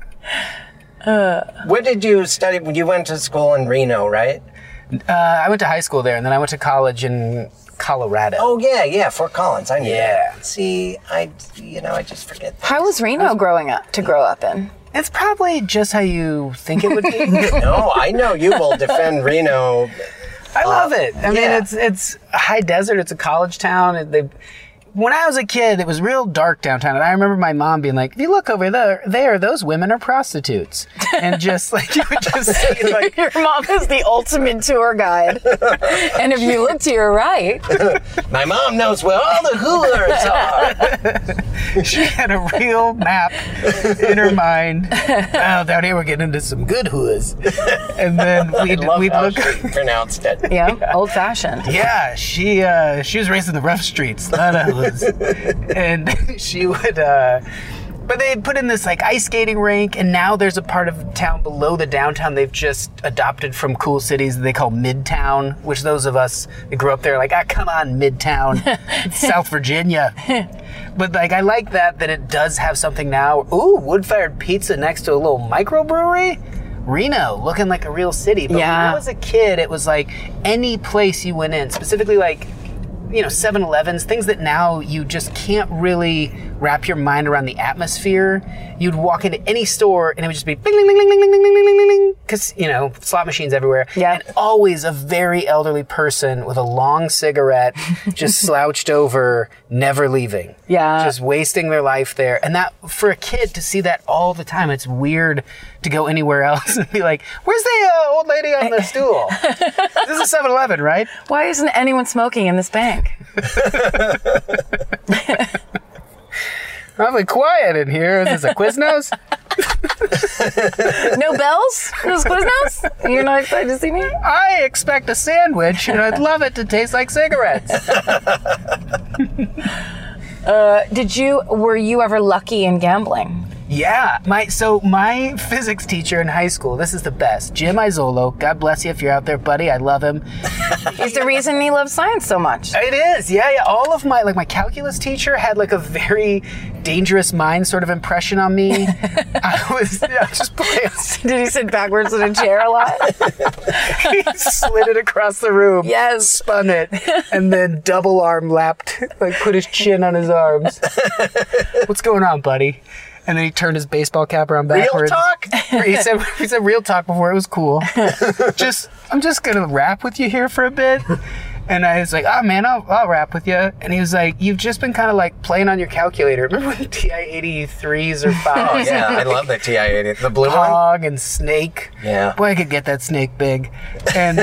What did you study? You went to school in Reno, right? I went to high school there, and then I went to college in Colorado. Oh, yeah, Fort Collins. I knew Yeah. that. See, I just forget that. How was Reno to grow up in? It's probably just how you think it would be. No, I know you will defend Reno. I love it. I mean, yeah. it's a high desert. It's a college town. when I was a kid, it was real dark downtown, and I remember my mom being like, if you look over there, those women are prostitutes. And just like, you would just see like... Your mom is the ultimate tour guide. And if you look to your right... My mom knows where all the hooers are. She had a real map in her mind. Oh, down here we're getting into some good hooers. And then we'd look... She pronounced it. Yeah, old-fashioned. Yeah, she was raised in the rough streets, a lot of hoods. And she would, but they had put in this like ice skating rink, and now there's a part of town below the downtown they've just adopted from cool cities that they call Midtown, which those of us that grew up there are like, come on, Midtown, it's South Virginia. But like, I like that it does have something now. Ooh, wood-fired pizza next to a little microbrewery. Reno, looking like a real city. But when I was a kid, it was like any place you went in, specifically like, 7-Elevens, things that now you just can't really wrap your mind around the atmosphere. You'd walk into any store and it would just be bing, bing, bing, bing, bing, bing, bing, bing, bing, because, slot machines everywhere. Yeah. And always a very elderly person with a long cigarette, just slouched over, never leaving. Yeah. Just wasting their life there. And that, for a kid to see that all the time, it's weird to go anywhere else and be like, where's the old lady on the stool? This is 7-Eleven, right? Why isn't anyone smoking in this bank? Awfully quiet in here. Is this a Quiznos? No bells? Those Quiznos? You're not excited to see me? I expect a sandwich, and I'd love it to taste like cigarettes. Were you ever lucky in gambling? Yeah, my physics teacher in high school, this is the best, Jim Izolo, God bless you if you're out there, buddy, I love him. He's the reason he loves science so much. It is, yeah. All of my calculus teacher had like a very dangerous mind sort of impression on me. I was just playing. Did he sit backwards in a chair a lot? He slid it across the room. Yes. Spun it, and then double arm lapped, like put his chin on his arms. What's going on, buddy? And then he turned his baseball cap around backwards. Real talk? He said real talk before it was cool. I'm just going to rap with you here for a bit. And I was like, oh man, I'll rap with you. And he was like, you've just been kind of like playing on your calculator. Remember when TI-83s or 5s? Oh yeah, I love the TI-80. The blue one? Pog and Snake. Yeah. Boy, I could get that snake big. And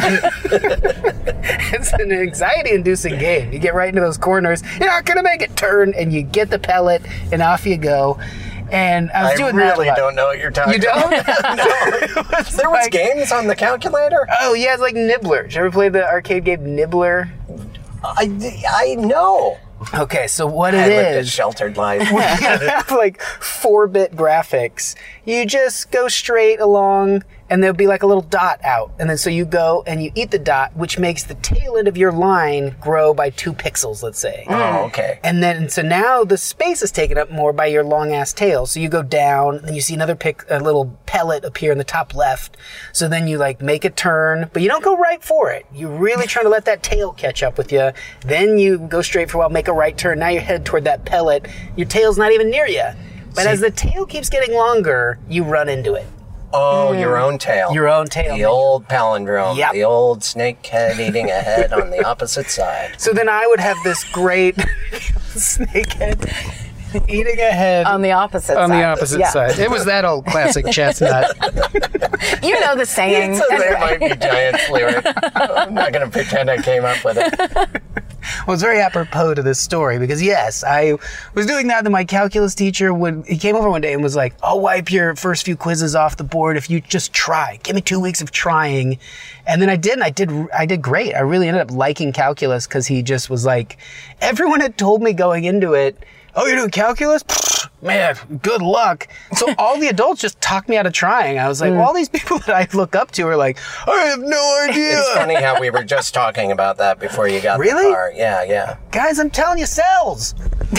it's an anxiety-inducing game. You get right into those corners. You're not going to make it turn. And you get the pellet and off you go. And I was doing that a lot. I really don't know what you're talking about. You don't? No. There was games on the calculator? Oh, yeah, it's like Nibbler. Did you ever play the arcade game Nibbler? I know. Okay, so what I it lived a is... sheltered life. When you have like 4-bit graphics, you just go straight along and there'll be like a little dot out. And then so you go and you eat the dot, which makes the tail end of your line grow by 2 pixels, let's say. Oh, okay. And then, so now the space is taken up more by your long ass tail. So you go down and you see another a little pellet appear in the top left. So then you like make a turn, but you don't go right for it. You're really trying to let that tail catch up with you. Then you go straight for a while, make a right turn. Now you're headed toward that pellet. Your tail's not even near you. But as the tail keeps getting longer, you run into it. Oh, your own tail. Your own tail. The old palindrome. Yep. The old snake head eating a head on the opposite side. So then I would have this great snake head eating a head. On the opposite side. On the opposite side. It was that old classic chestnut. You know the saying. So there might be Giants lyric. I'm not going to pretend I came up with it. Well, it's very apropos to this story because, yes, I was doing that. Then my calculus teacher he came over one day and was like, I'll wipe your first few quizzes off the board if you just try. Give me 2 weeks of trying. And then I did, and I did great. I really ended up liking calculus because he just was like, everyone had told me going into it, oh, you're doing calculus? Man, good luck. So all the adults just talked me out of trying. I was like, well, all these people that I look up to are like, I have no idea. It's funny how we were just talking about that before you got really? the car. Yeah. Guys, I'm telling you, cells.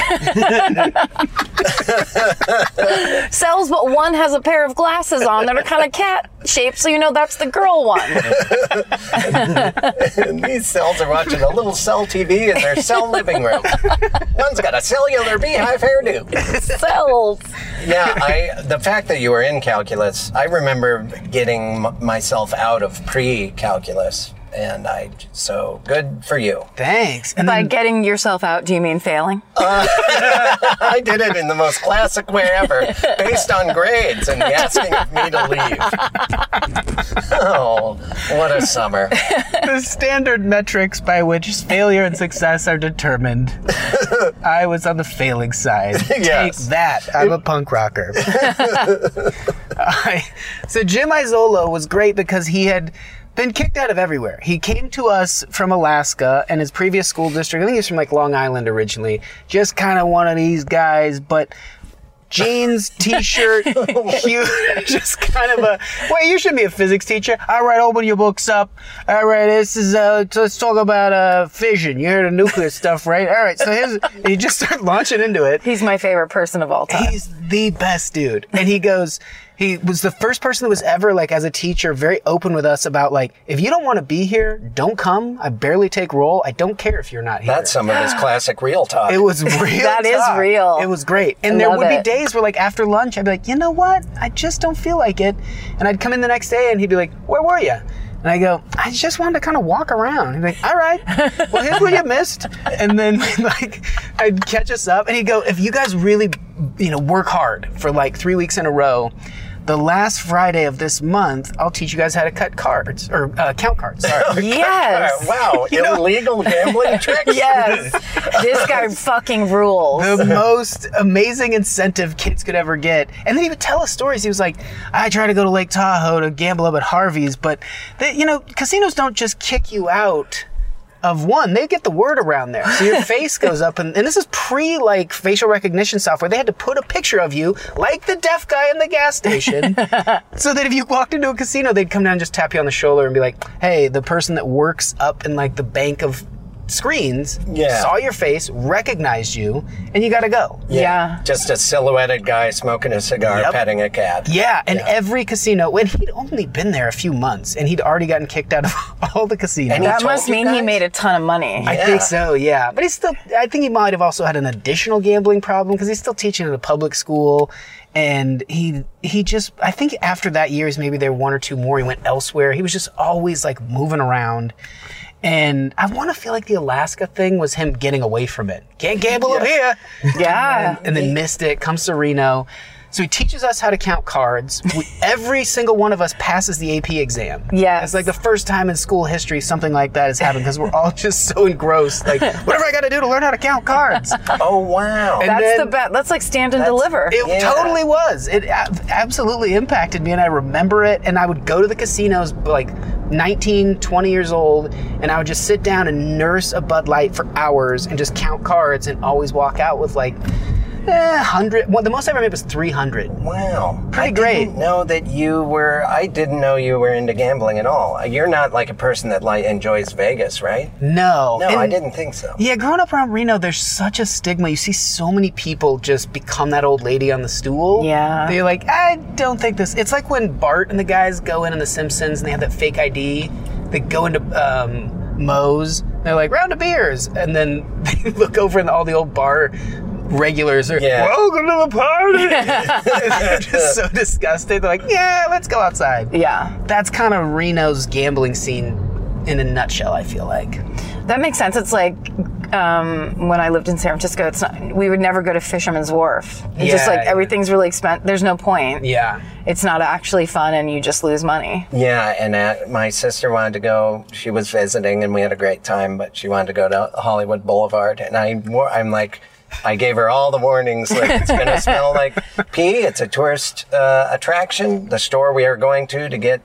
Cells, but one has a pair of glasses on that are kind of cat-shaped, so you know that's the girl one. And these cells are watching a little cell TV in their cell living room. One's got a cellular beehive hairdo. Cells. Yeah, the fact that you were in calculus, I remember getting myself out of pre-calculus So good for you. Thanks. And By then, getting yourself out, do you mean failing? I did it in the most classic way ever, based on grades and asking of me to leave. Oh, what a summer. the standard metrics by which failure and success are determined. I was on the failing side. Yes. Take that. I'm a punk rocker. So Jim Isola was great because he had been kicked out of everywhere. He came to us from Alaska, and his previous school district, I think he's from like Long Island originally, just kind of one of these guys, but jeans, t-shirt, huge, just kind of a, well, you should be a physics teacher. All right, open your books up. All right, this is, let's talk about fission. You heard of nuclear stuff, right? All right, so he just started launching into it. He's my favorite person of all time. He's the best dude. And he goes, he was the first person that was ever, like, as a teacher, very open with us about, like, if you don't want to be here, don't come. I barely take roll. I don't care if you're not here. That's some of his classic real talk. It was real. That is talk. real. It was great. And I there love would be it. days where, like, after lunch, I'd be like, you know what? I just don't feel like it. And I'd come in the next day, and he'd be like, where were you? And I go, I just wanted to kind of walk around. He'd be like, all right, well, here's what you missed. And then, like, I'd catch us up, and he'd go, if you guys really, work hard for, like, 3 weeks in a row, the last Friday of this month, I'll teach you guys how to cut cards, or count cards, sorry. Yes. Wow, illegal gambling tricks? Yes. This guy fucking rules. The most amazing incentive kids could ever get. And then he would tell us stories. He was like, I try to go to Lake Tahoe to gamble up at Harvey's, but casinos don't just kick you out of one. They get the word around there. So your face goes up, and this is pre, like, facial recognition software. They had to put a picture of you, like the deaf guy in the gas station, so that if you walked into a casino, they'd come down and just tap you on the shoulder and be like, hey, the person that works up in, like, the bank of screens saw your face, recognized you, and you gotta go. Yeah. Just a silhouetted guy smoking a cigar, petting a cat. Yeah, and every casino, when he'd only been there a few months, and he'd already gotten kicked out of all the casinos. And he That told must you mean he guys? made a ton of money. I think so, yeah. But I think he might have also had an additional gambling problem because he's still teaching at a public school. And he just, I think after that year, maybe there were one or two more, he went elsewhere. He was just always, like, moving around. And I want to feel like the Alaska thing was him getting away from it. Can't gamble up here. Yeah. And then missed it, comes to Reno. So he teaches us how to count cards. Every single one of us passes the AP exam. Yes. It's like the first time in school history something like that has happened because we're all just so engrossed. Like, whatever I got to do to learn how to count cards. Oh, wow. And That's then- the best. That's like stand and deliver. It totally was. It absolutely impacted me, and I remember it. And I would go to the casinos, like 19, 20 years old, and I would just sit down and nurse a Bud Light for hours and just count cards and always walk out with like 100. Well, the most I ever made was 300. Wow. Pretty I great. didn't know that I didn't know you were into gambling at all. You're not like a person that enjoys Vegas, right? No. No, And- I didn't think so. Yeah, growing up around Reno, there's such a stigma. You see so many people just become that old lady on the stool. Yeah. They're like, I don't think this. It's like when Bart and the guys go in The Simpsons and they have that fake ID. They go into Moe's. They're like, round of beers. And then they look over and all the old bar regulars are, welcome to the party. They're just so disgusted. They're like, yeah, let's go outside. Yeah. That's kind of Reno's gambling scene in a nutshell, I feel like. That makes sense. It's like when I lived in San Francisco, we would never go to Fisherman's Wharf. It's just like everything's really expensive. There's no point. Yeah. It's not actually fun and you just lose money. Yeah, and my sister wanted to go. She was visiting, and we had a great time, but she wanted to go to Hollywood Boulevard. And I'm like, I gave her all the warnings, like, it's going to smell like pee. It's a tourist attraction. The store we are going to get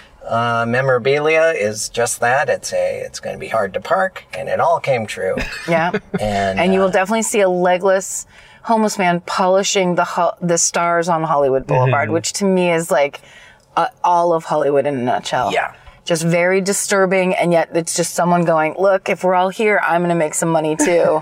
memorabilia is just that. It's going to be hard to park, and it all came true. Yeah. And you will definitely see a legless homeless man polishing the stars on Hollywood Boulevard, which to me is like all of Hollywood in a nutshell. Yeah. Just very disturbing, and yet it's just someone going, look, if we're all here, I'm going to make some money too.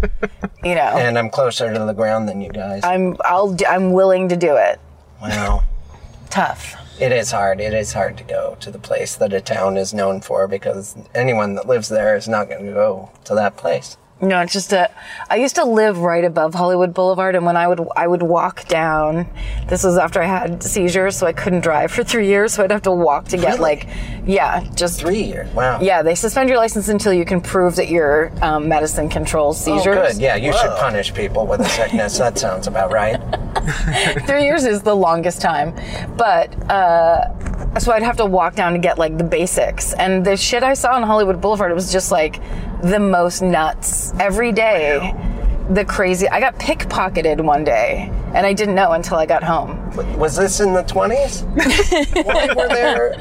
And I'm closer to the ground than you guys. I'm willing to do it. Wow. Tough. It is hard. It is hard to go to the place that a town is known for, because anyone that lives there is not going to go to that place. No, it's just I used to live right above Hollywood Boulevard, and when I would walk down, this was after I had seizures, so I couldn't drive for 3 years, so I'd have to walk to get just 3 years. Wow. Yeah, they suspend your license until you can prove that your medicine controls seizures. Oh, good. Yeah, you should punish people with a sickness. That sounds about right. 3 years is the longest time, but so I'd have to walk down to get like the basics, and the shit I saw on Hollywood Boulevard, it was just like the most nuts. Every day, the crazy. I got pickpocketed one day, and I didn't know until I got home. Was this in the 20s? Why were there?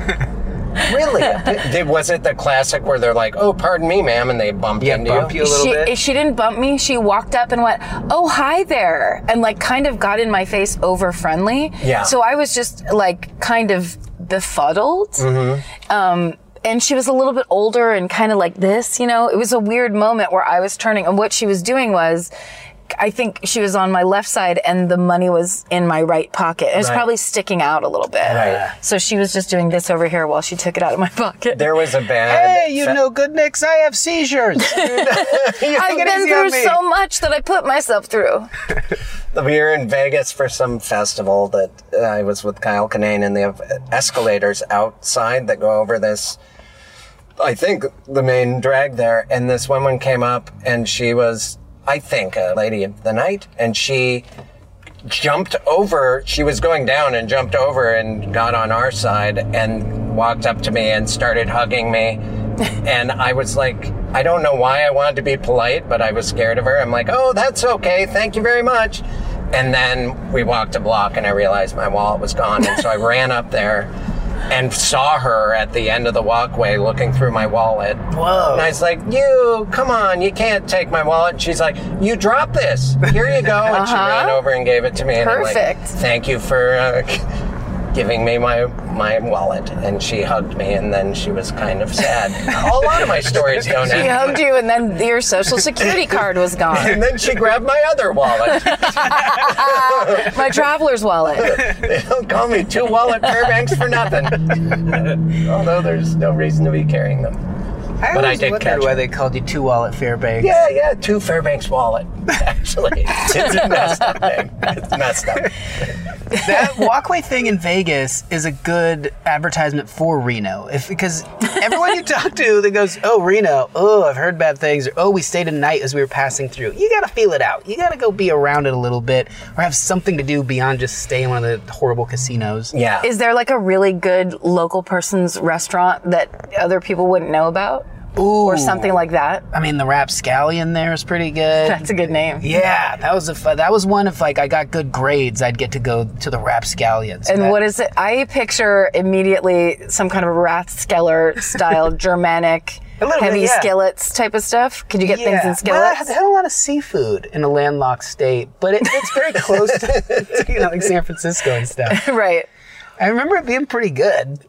Really? Was it the classic where they're like, "Oh, pardon me, ma'am," and they bump into you? A little bit? She didn't bump me. She walked up and went, "Oh, hi there," and like kind of got in my face over friendly. Yeah. So I was just like kind of befuddled. Mm-hmm. And she was a little bit older and kind of like this, you know. It was a weird moment where I was turning, and what she was doing was, I think she was on my left side and the money was in my right pocket. It was probably sticking out a little bit. Right. So she was just doing this over here while she took it out of my pocket. There was a bad... Hey, Good Nicks, I have seizures. I've been through so much that I put myself through. We were in Vegas for some festival that I was with Kyle Kinane, and they have escalators outside that go over this, I think, the main drag there. And this woman came up, and she was, I think, a lady of the night, and she jumped over. She was going down and jumped over and got on our side and walked up to me and started hugging me. And I was like, I don't know why I wanted to be polite, but I was scared of her. I'm like, "Oh, that's okay. Thank you very much." And then we walked a block, and I realized my wallet was gone. And so I ran up there and saw her at the end of the walkway looking through my wallet. Whoa. And I was like, come on, you can't take my wallet. And she's like, "You dropped this. Here you go." And she ran over and gave it to me. And I'm like, "Thank you for giving me my wallet." And she hugged me, and then she was kind of sad. A lot of my stories don't end. She hugged you, and then your social security card was gone. And then she grabbed my other wallet. My traveler's wallet. They don't call me Two Wallet Fairbanks for nothing. Although there's no reason to be carrying them. But I did wondered why they called you Two Wallet Fairbanks. Yeah, Two Fairbanks wallet. Actually, it's a messed up thing. It's messed up. That walkway thing in Vegas is a good advertisement for Reno. Because everyone you talk to that goes, "Oh, Reno, oh, I've heard bad things," or "Oh, we stayed a night as we were passing through." You gotta feel it out. You gotta go be around it a little bit, or have something to do beyond just stay in one of the horrible casinos. Yeah. Is there like a really good local person's restaurant that other people wouldn't know about? Ooh. Or something like that? I mean, the Rapscallion there is pretty good. That's a good name. Yeah, that was one of, like, I got good grades, I'd get to go to the Rapscallion. So and what is it? I picture immediately some kind of Rathskeller style Germanic heavy skillets type of stuff. Could you get things in skillets? Well, they had a lot of seafood in a landlocked state, but it's very close to like San Francisco and stuff. Right. I remember it being pretty good.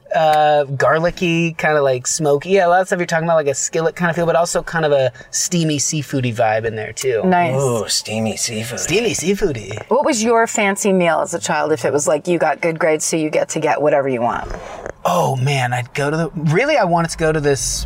Garlicky, kind of like smoky. Yeah, a lot of stuff you're talking about, like a skillet kind of feel, but also kind of a steamy seafoody vibe in there too. Nice. Ooh, steamy seafood. Steamy seafoody. What was your fancy meal as a child if it was like you got good grades so you get to get whatever you want? Oh man, I wanted to go to this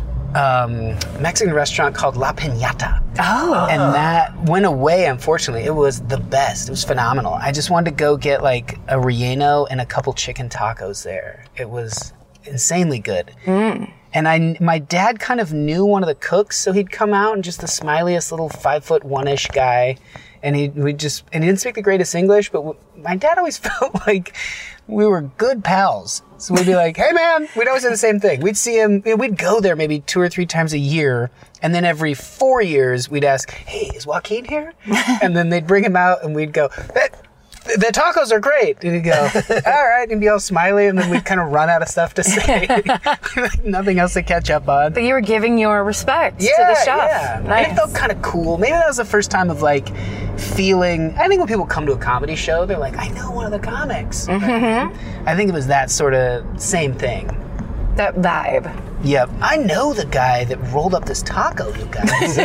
Mexican restaurant called La Piñata. Oh. And that went away, unfortunately. It was the best. It was phenomenal. I just wanted to go get like a relleno and a couple chicken tacos there. It was insanely good. Mm. And my dad kind of knew one of the cooks, so he'd come out and just the smiliest little 5'1" guy. And he didn't speak the greatest English, but my dad always felt like we were good pals. So we'd be like, "Hey man," we'd always say the same thing. We'd see him, we'd go there maybe 2 or 3 times a year. And then every 4 years we'd ask, "Hey, is Joaquin here?" And then they'd bring him out and we'd go, "The tacos are great." And he'd go, "All right." And he'd be all smiley, and then we'd kind of run out of stuff to say. Nothing else to catch up on. But you were giving your respect to the chef. Yeah. Nice. And it felt kind of cool. Maybe that was the first time of like feeling, I think when people come to a comedy show, they're like, "I know one of the comics." Mm-hmm. I think it was that sort of same thing. That vibe. Yep. I know the guy that rolled up this taco, you guys.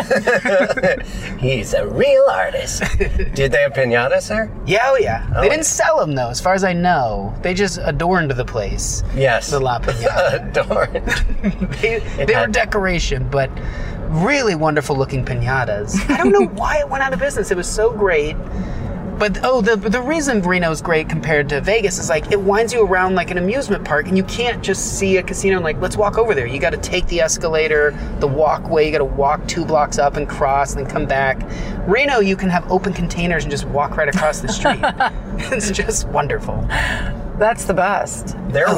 He's a real artist. Did they have piñatas there? Yeah, oh yeah. Oh, They didn't sell them, though, as far as I know. They just adorned the place. Yes. The La Piñata. Adorned. They were decoration, but really wonderful looking piñatas. I don't know why it went out of business. It was so great. But, the reason Reno's great compared to Vegas is, like, it winds you around like an amusement park, and you can't just see a casino and, like, let's walk over there. You got to take the escalator, the walkway, you got to walk 2 blocks up and cross, and then come back. Reno, you can have open containers and just walk right across the street. It's just wonderful. That's the best.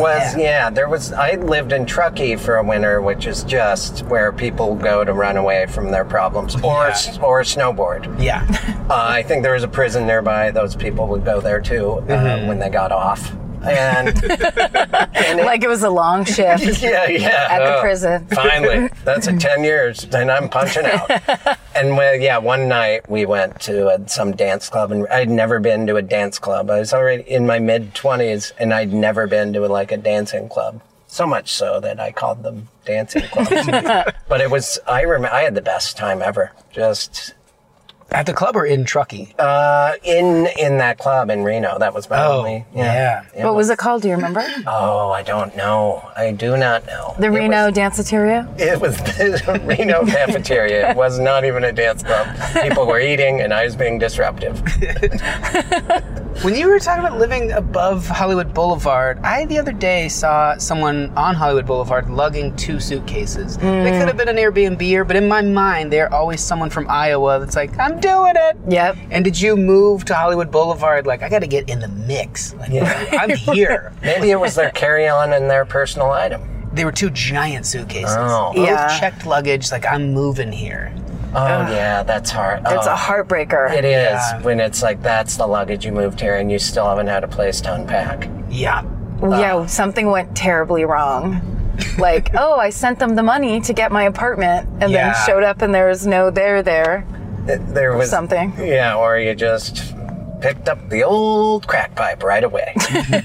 I lived in Truckee for a winter, which is just where people go to run away from their problems or snowboard. Yeah. I think there was a prison nearby. Those people would go there too when they got off. And Like it was a long shift yeah. at the prison. Finally, that's 10 years, and I'm punching out. And one night we went to some dance club, and I'd never been to a dance club. I was already in my mid-20s, and I'd never been to a dancing club. So much so that I called them dancing clubs. But it was, I had the best time ever. Just At the club or in Truckee? in that club in Reno. That was my only. Yeah. What was it called? Do you remember? Oh, I don't know. I do not know. The Reno Danceteria? It was the Reno cafeteria. It was not even a dance club. People were eating, and I was being disruptive. When you were talking about living above Hollywood Boulevard, I the other day saw someone on Hollywood Boulevard lugging 2 suitcases. They could have been an Airbnb-er, but in my mind, they're always someone from Iowa that's like, I'm doing it. Yep. And did you move to Hollywood Boulevard like, I got to get in the mix? Like, I'm here. Maybe it was their carry-on and their personal item. They were 2 giant suitcases. Oh. Both Yeah. checked luggage, like, I'm moving here. Oh, yeah, that's hard. It's a heartbreaker. It is, when it's like, that's the luggage you moved here, and you still haven't had a place to unpack. Yeah. Yeah, something went terribly wrong. Like, I sent them the money to get my apartment, and then showed up and there was no there. There was something. Yeah, or you just picked up the old crack pipe right away.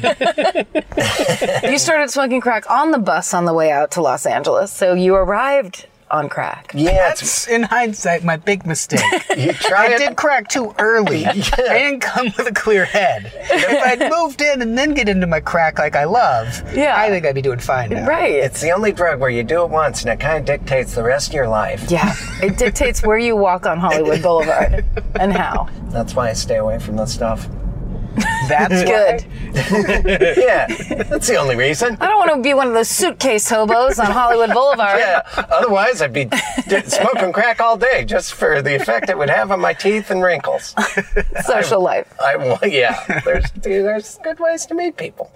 You started smoking crack on the bus on the way out to Los Angeles, so you arrived on crack. Yeah, That's, in hindsight, my big mistake. you try I it. did crack too early. I didn't come with a clear head. If I'd moved in and then get into my crack like I love, I think I'd be doing fine now. Right. It's the only drug where you do it once, and it kind of dictates the rest of your life. Yeah, it dictates where you walk on Hollywood Boulevard and how. That's why I stay away from this stuff. That's Good. Yeah, that's the only reason. I don't want to be one of those suitcase hobos on Hollywood Boulevard. Yeah, otherwise I'd be smoking crack all day just for the effect it would have on my teeth and wrinkles. Social life. There's good ways to meet people.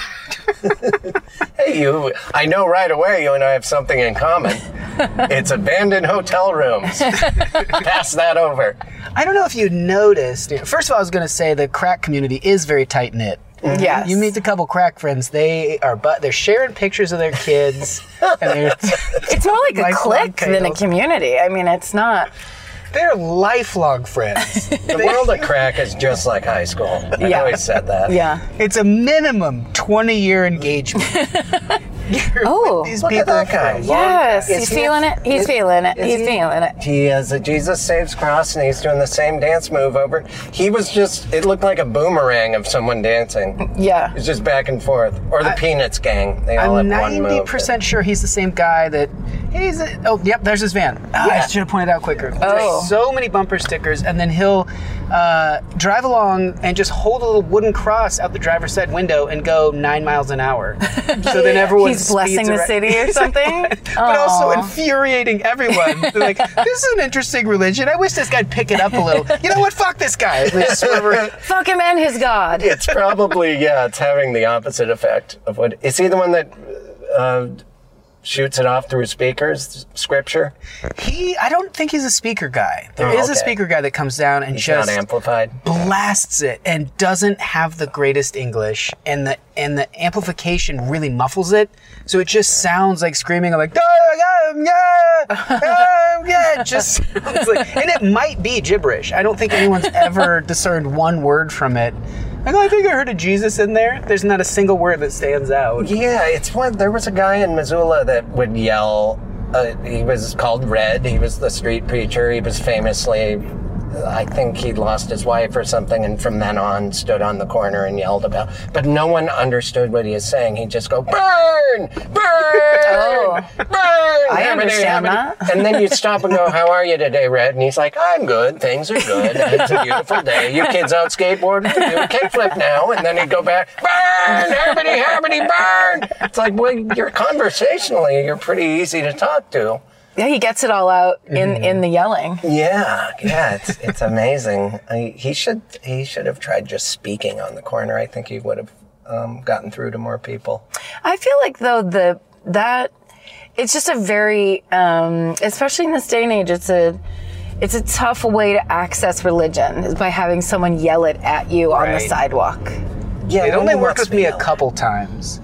Hey, I know right away you and I have something in common. It's abandoned hotel rooms. Pass that over. I don't know if you noticed. First of all, I was going to say the crack community is very tight-knit. Yes. You meet a couple crack friends, they're sharing pictures of their kids. And It's more like a lifelong clique than a tales. community. I mean, it's not. They're lifelong friends. The world of crack is just like high school. I've always said that. Yeah. It's a minimum 20-year engagement. Oh, These Look people at that guy. Yes, Is he's he- feeling it. He's feeling it. He's feeling it. He has a Jesus Saves Cross, and he's doing the same dance move over. He was it looked like a boomerang of someone dancing. Yeah. It's just back and forth. Or the Peanuts gang. They all I'm have one move. 90% sure he's the same guy that there's his van. I should have pointed out quicker. Oh. So many bumper stickers, and then he'll drive along and just hold a little wooden cross out the driver's side window and go 9 miles an hour. So then everyone He's blessing the city or something. But also infuriating everyone. They're like, this is an interesting religion. I wish this guy'd pick it up a little. You know what? Fuck this guy. They swerve around. Fuck him and his God. It's probably, it's having the opposite effect of what. Is he the one that shoots it off through speakers, scripture? I don't think he's a speaker guy. There is a okay. speaker guy that comes down and He's just not amplified. blasts it and doesn't have the greatest English, and the amplification really muffles it, so it just sounds like screaming. I'm like, it just sounds like, and it might be gibberish. I don't think anyone's ever discerned one word from it. I go, I think I heard of Jesus in there. There's not a single word that stands out. Yeah, there was a guy in Missoula that would yell. He was called Red. He was the street preacher. He was famously, I think he'd lost his wife or something, and from then on stood on the corner and yelled about. But no one understood what he was saying. He'd just go, burn, burn, burn. I understand that. And then you'd stop and go, how are you today, Red? And he's like, I'm good. Things are good. It's a beautiful day. You kids out skateboarding? Do a kickflip now. And then he'd go back, burn, habity, burn. It's like, well, conversationally, you're pretty easy to talk to. Yeah, he gets it all out in the yelling. Yeah, it's amazing. He should have tried just speaking on the corner. I think he would have gotten through to more people. I feel like though that it's just a very, especially in this day and age, it's a tough way to access religion is by having someone yell it at you on the sidewalk. Yeah, it only worked with me a couple times.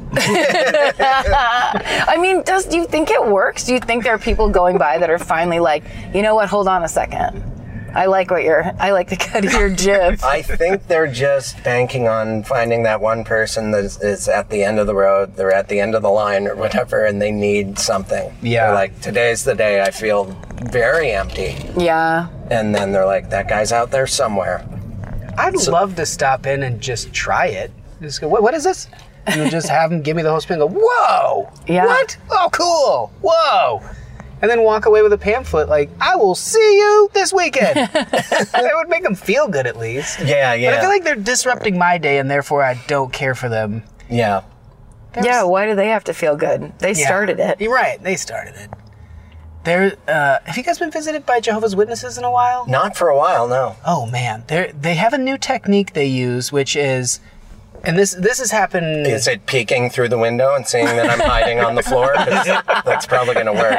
I mean, do you think it works? Do you think there are people going by that are finally like, you know what, hold on a second. I like the cut of your jib. I think they're just banking on finding that one person that is at the end of the road, they're at the end of the line or whatever, and they need something. Yeah. They're like, today's the day I feel very empty. Yeah. And then they're like, that guy's out there somewhere. I'd love to stop in and just try it. Just go, what is this? And just have them give me the whole spin and go, whoa! Yeah. What? Oh, cool! Whoa! And then walk away with a pamphlet like, I will see you this weekend. That would make them feel good at least. Yeah. But I feel like they're disrupting my day and therefore I don't care for them. Yeah. Yeah, why do they have to feel good? They started it. You're right, they started it. Have you guys been visited by Jehovah's Witnesses in a while? Not for a while, no. Oh man, they have a new technique they use, which is, and this has happened. Is it peeking through the window and seeing that I'm hiding on the floor? 'Cause that's probably going to work.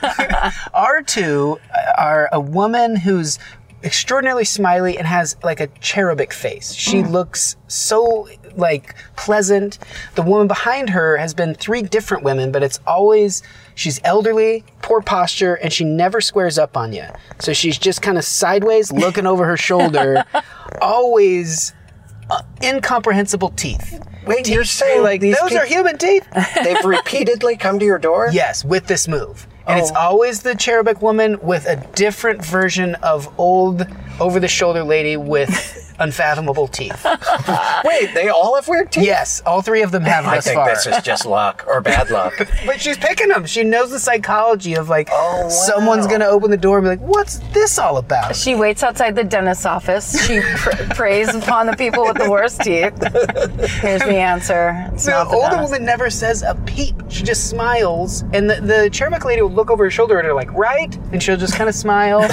R2 are a woman who's extraordinarily smiley and has like a cherubic face. She looks so like pleasant. The woman behind her has been 3 different women, but it's always, she's elderly, poor posture, and she never squares up on you. So she's just kind of sideways looking over her shoulder, always incomprehensible teeth. Wait, you're saying Like, these those are human teeth? they've repeatedly come to your door? Yes, with this move. And it's always the cherubic woman with a different version of old, over-the-shoulder lady with unfathomable teeth. Wait, they all have weird teeth? Yes, all 3 of them have I thus think far. this is just luck or bad luck. But she's picking them. She knows the psychology of like, wow. someone's going to open the door and be like, what's this all about? She waits outside the dentist's office. She preys upon the people with the worst teeth. Here's the answer. It's The not the older dentist. woman never says a peep. She just smiles. And the cherubic lady will look over her shoulder at her like, right? And she'll just kind of smile.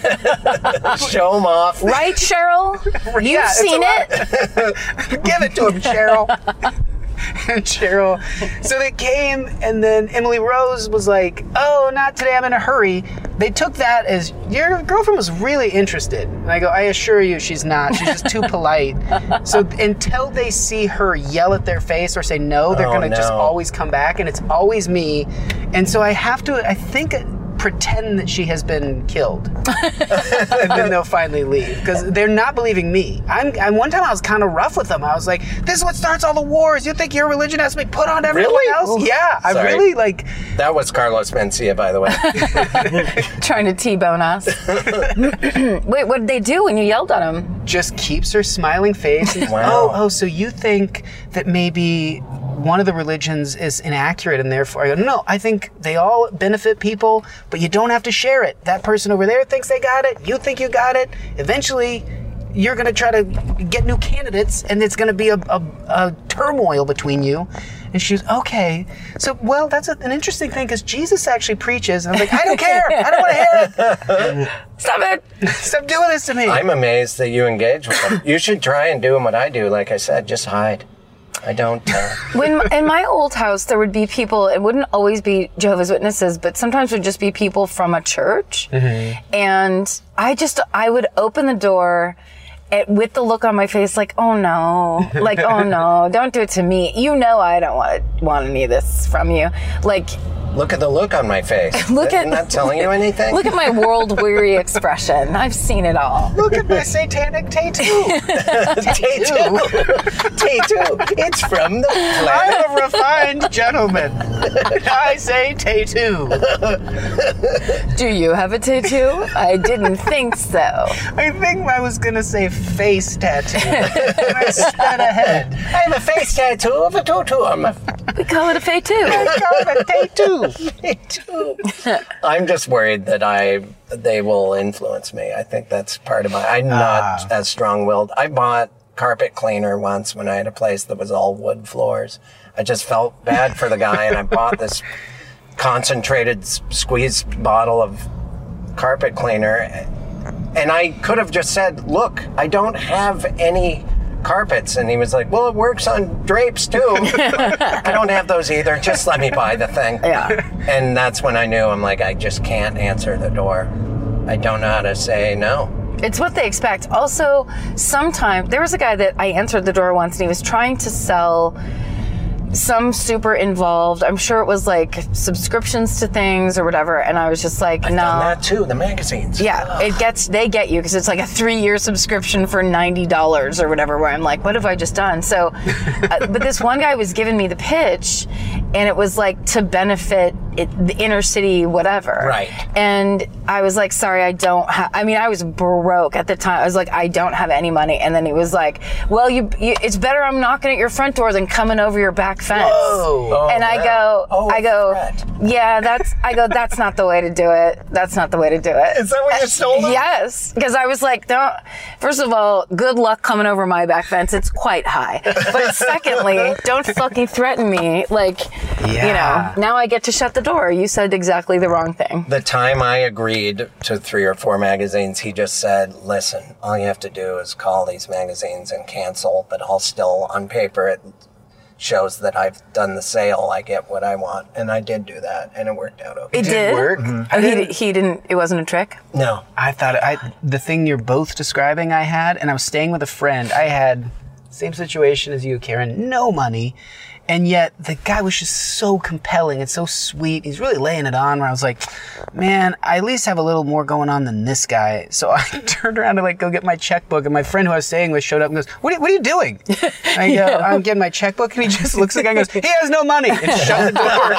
Show them off. Right, Cheryl? You've Yeah, it's seen a it? Give it to him, Cheryl. And Cheryl. So they came, and then Emily Rose was like, oh, not today, I'm in a hurry. They took that as, your girlfriend was really interested. And I go, I assure you she's not. She's just too polite. So until they see her yell at their face or say no, they're going to just always come back, and it's always me. And so I have to, I think, pretend that she has been killed. And then they'll finally leave. Because they're not believing me. One time I was kind of rough with them. I was like, this is what starts all the wars. You think your religion has to be put on everyone Really? else? Yeah. I Sorry. really like... That was Carlos Mencia, by the way. Trying to T-bone us. Wait, what did they do when you yelled at them? Just keeps her smiling face. And, Wow. so you think that maybe one of the religions is inaccurate and therefore... I go, no, I think they all benefit people, but you don't have to share it. That person over there thinks they got it. You think you got it. Eventually, you're going to try to get new candidates, and it's going to be a turmoil between you. And she was, okay. So, well, that's an interesting thing, because Jesus actually preaches. And I'm like, I don't care. I don't want to hear it. Stop it! Stop doing this to me. I'm amazed that you engage with them. You should try and do what I do. Like I said, just hide. I don't. In my old house, there would be people, it wouldn't always be Jehovah's Witnesses, but sometimes it would just be people from a church. Mm-hmm. And I would open the door with the look on my face like, oh no, don't do it to me. You know I don't want any of this from you. Like, Look at the look on my face. Isn't that telling you anything? Look at my world-weary expression. I've seen it all. Look at my satanic tattoo. Tattoo. It's from the planet. I'm a refined gentleman. I say tattoo. Do you have a tattoo? I didn't think so. I think I was going to say face tattoo. And I sped ahead. I have a face tattoo of a tutu on my We call it a tattoo. I call it a tattoo. I'm just worried that they will influence me. I think that's part of I'm not as strong-willed. I bought carpet cleaner once when I had a place that was all wood floors. I just felt bad for the guy, and I bought this concentrated squeezed bottle of carpet cleaner. And I could have just said, look, I don't have any carpets. And he was like, well, it works on drapes too. I don't have those either. Just let me buy the thing. Yeah. And that's when I knew, I'm like, I just can't answer the door. I don't know how to say no. It's what they expect. Also, sometimes there was a guy that I answered the door once and he was trying to sell some super involved, I'm sure it was like subscriptions to things or whatever, and I was just like, no. I've done that too, the magazines. Yeah, they get you because it's like a 3-year subscription for $90 or whatever, where I'm like, what have I just done? So, but this one guy was giving me the pitch, and it was like to benefit the inner city, whatever. Right. And I was like, sorry, I don't have, I was broke at the time. I was like, I don't have any money. And then he was like, well, it's better I'm knocking at your front door than coming over your back fence. Whoa. And I go, yeah, that's not the way to do it. That's not the way to do it. Is that what you told him? Yes. Because I was like, first of all, good luck coming over my back fence. It's quite high. But secondly, don't fucking threaten me. Like, now I get to shut the door. You said exactly the wrong thing. The time I agreed to 3 or 4 magazines, he just said, listen, all you have to do is call these magazines and cancel, but I'll still, on paper, it shows that I've done the sale. I get what I want. And I did do that, and it worked out okay. It did work? Mm-hmm. Oh, he didn't, it wasn't a trick? No. I thought the thing you're both describing I had, and I was staying with a friend. I had same situation as you, Karen, no money. And yet the guy was just so compelling and so sweet. He's really laying it on where I was like, man, I at least have a little more going on than this guy. So I turned around to go get my checkbook, and my friend who I was staying with showed up and goes, what are you doing? I go, I'm getting my checkbook, and he just looks at the guy and goes, he has no money, and shut the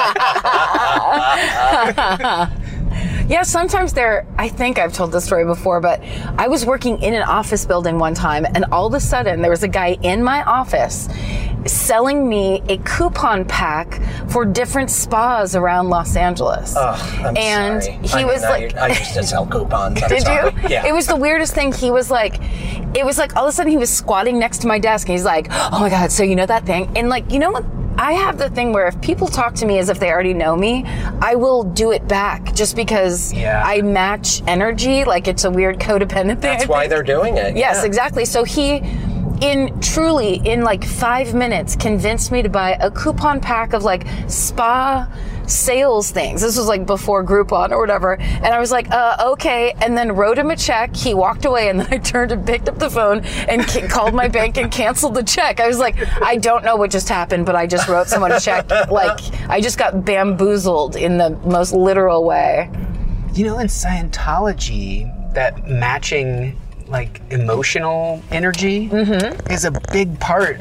door. Yeah, sometimes I think I've told this story before, but I was working in an office building one time, and all of a sudden there was a guy in my office selling me a coupon pack for different spas around Los Angeles. I'm and sorry. He was like, I used to sell coupons. I'm did sorry. you? Yeah. It was the weirdest thing. It was like all of a sudden he was squatting next to my desk, and he's like, oh my God, so you know that thing? And like, you know what? I have the thing where if people talk to me as if they already know me, I will do it back just because I match energy. Like, it's a weird codependent thing. That's why they're doing it. Yes, yeah. exactly. So he, in like 5 minutes, convinced me to buy a coupon pack of like spa sales things. This was like before Groupon or whatever. And I was like, okay. And then wrote him a check. He walked away, and then I turned and picked up the phone and called my bank and canceled the check. I was like, I don't know what just happened, but I just wrote someone a check. Like, I just got bamboozled in the most literal way. You know, in Scientology, that matching like emotional energy is a big part.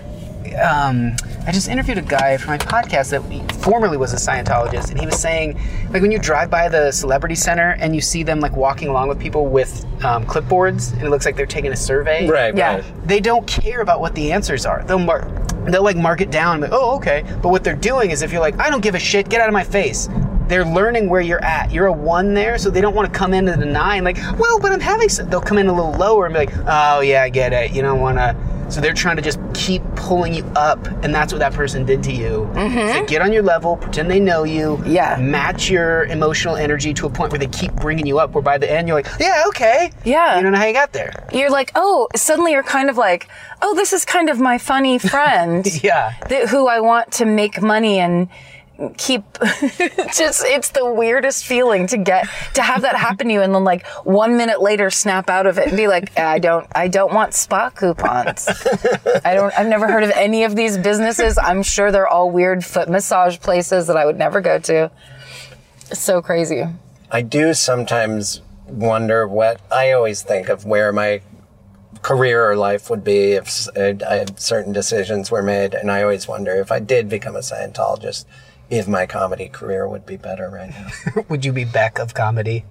I just interviewed a guy for my podcast that formerly was a Scientologist, and he was saying, like, when you drive by the Celebrity Center and you see them like walking along with people with clipboards, and it looks like they're taking a survey. Right. They don't care about what the answers are. They'll mark it down and be like, oh, okay. But what they're doing is, if you're like, I don't give a shit, get out of my face, they're learning where you're at. You're a 1 there, so they don't want to come into the 9 like, well, but I'm having some. They'll come in a little lower and be like, oh yeah, I get it. You don't want to. So they're trying to just keep pulling you up, and that's what that person did to you. So get on your level, pretend they know you, match your emotional energy to a point where they keep bringing you up, where by the end you're like, yeah, okay. Yeah. You don't know how you got there. You're like, suddenly you're kind of like, this is kind of my funny friend. Who I want to make money and keep it's the weirdest feeling to have that happen to you, and then like 1 minute later snap out of it and be like, I don't want spa coupons. I've never heard of any of these businesses. I'm sure they're all weird foot massage places that I would never go to. It's so crazy. I do sometimes wonder what I always think of where my career or life would be if certain decisions were made, and I always wonder if I did become a Scientologist, if my comedy career would be better right now. Would you be Beck of comedy?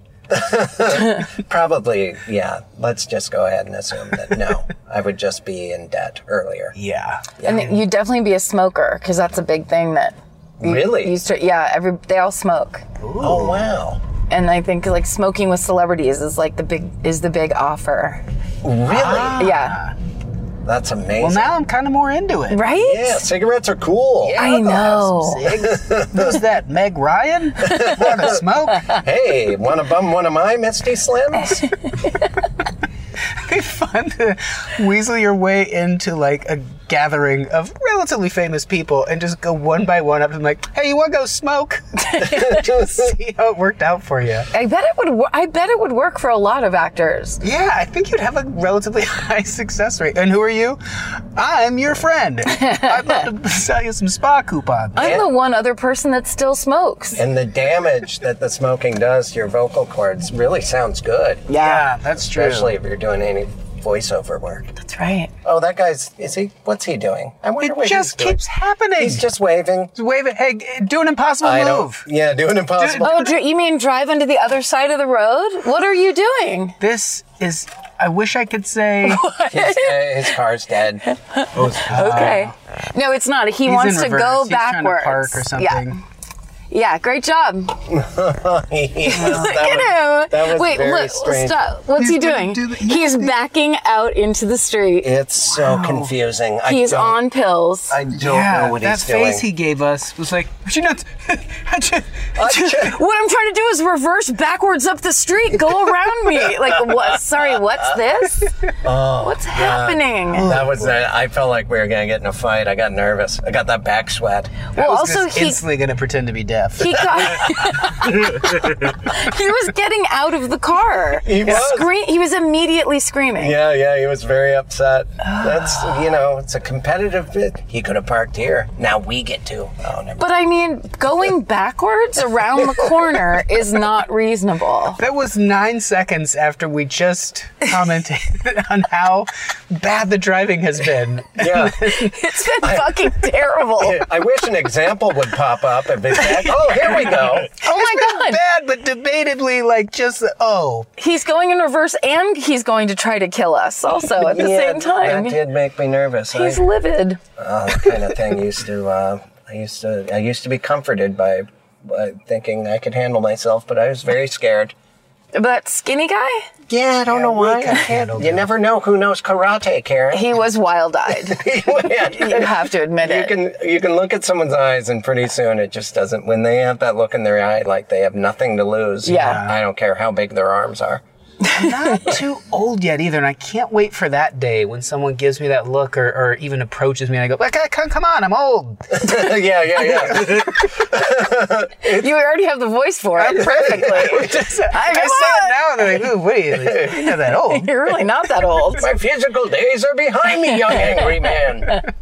Probably, yeah. Let's just go ahead and assume that no, I would just be in debt earlier. Yeah. And you'd definitely be a smoker, because that's a big thing that Really? they all smoke. Oh, wow. And I think like smoking with celebrities is like the big offer. Really? Yeah. That's amazing. Well, now I'm kind of more into it. Right? Yeah, cigarettes are cool. I know. Who's that, Meg Ryan? Want to smoke? Hey, want to bum one of my Misty Slims? It'd be fun to weasel your way into like a gathering of relatively famous people and just go one by one up to them like, hey, you want to go smoke? Just see how it worked out for you. I bet it would work for a lot of actors. Yeah, I think you'd have a relatively high success rate. And who are you? I'm your friend. I'd love to sell you some spa coupons. I'm the one other person that still smokes. And the damage that the smoking does to your vocal cords really sounds good. Yeah, that's true. Especially if you're doing any voiceover work. That's right. Oh, that guy's, what's he doing? I wonder what It just he's doing. keeps happening. He's just waving. Just wave it. Hey, do an impossible move. Yeah, doing impossible. Oh, you mean drive onto the other side of the road? What are you doing? This is, I wish I could say. His car's dead. Okay. No, it's not. He He's wants in to reverse. go He's backwards. trying to park or something. Yeah, great job. Look at him. That was Wait, very look, strange. stop. What's he doing? He's backing out into the street. It's so confusing. He's on pills. I don't know what that he's doing. face he gave us was like, she nuts. What I'm trying to do is reverse backwards up the street, go around me. Like, what? Sorry, what's this? What's happening? That was I felt like we were going to get in a fight. I got nervous. I got that back sweat. Well, I was also just instantly going to pretend to be deaf. he was getting out of the car. He was. He was immediately screaming. Yeah, he was very upset. That's, it's a competitive bit. He could have parked here. Now we get to. Oh, never. But I mean, going backwards around the corner is not reasonable. That was 9 seconds after we just commented on how bad the driving has been. Yeah. It's been fucking terrible. I wish an example would pop up of it. Oh, here we go. Oh my God. Bad, but debatably He's going in reverse and he's going to try to kill us also at the same time. That did make me nervous. He's livid. That kind of thing I used to be comforted by thinking I could handle myself, but I was very scared. But that skinny guy? Yeah, I don't know why. You never know who knows karate, Karen. He was wild-eyed. You have to admit it. You can look at someone's eyes and pretty soon it just doesn't, when they have that look in their eye like they have nothing to lose. Yeah. I don't care how big their arms are. I'm not too old yet either, and I can't wait for that day when someone gives me that look or even approaches me and I go, come on, I'm old. Yeah. You already have the voice for it perfectly. I say it now and they're like, ooh, what are you? You're not that old. You're really not that old. My physical days are behind me, young angry man.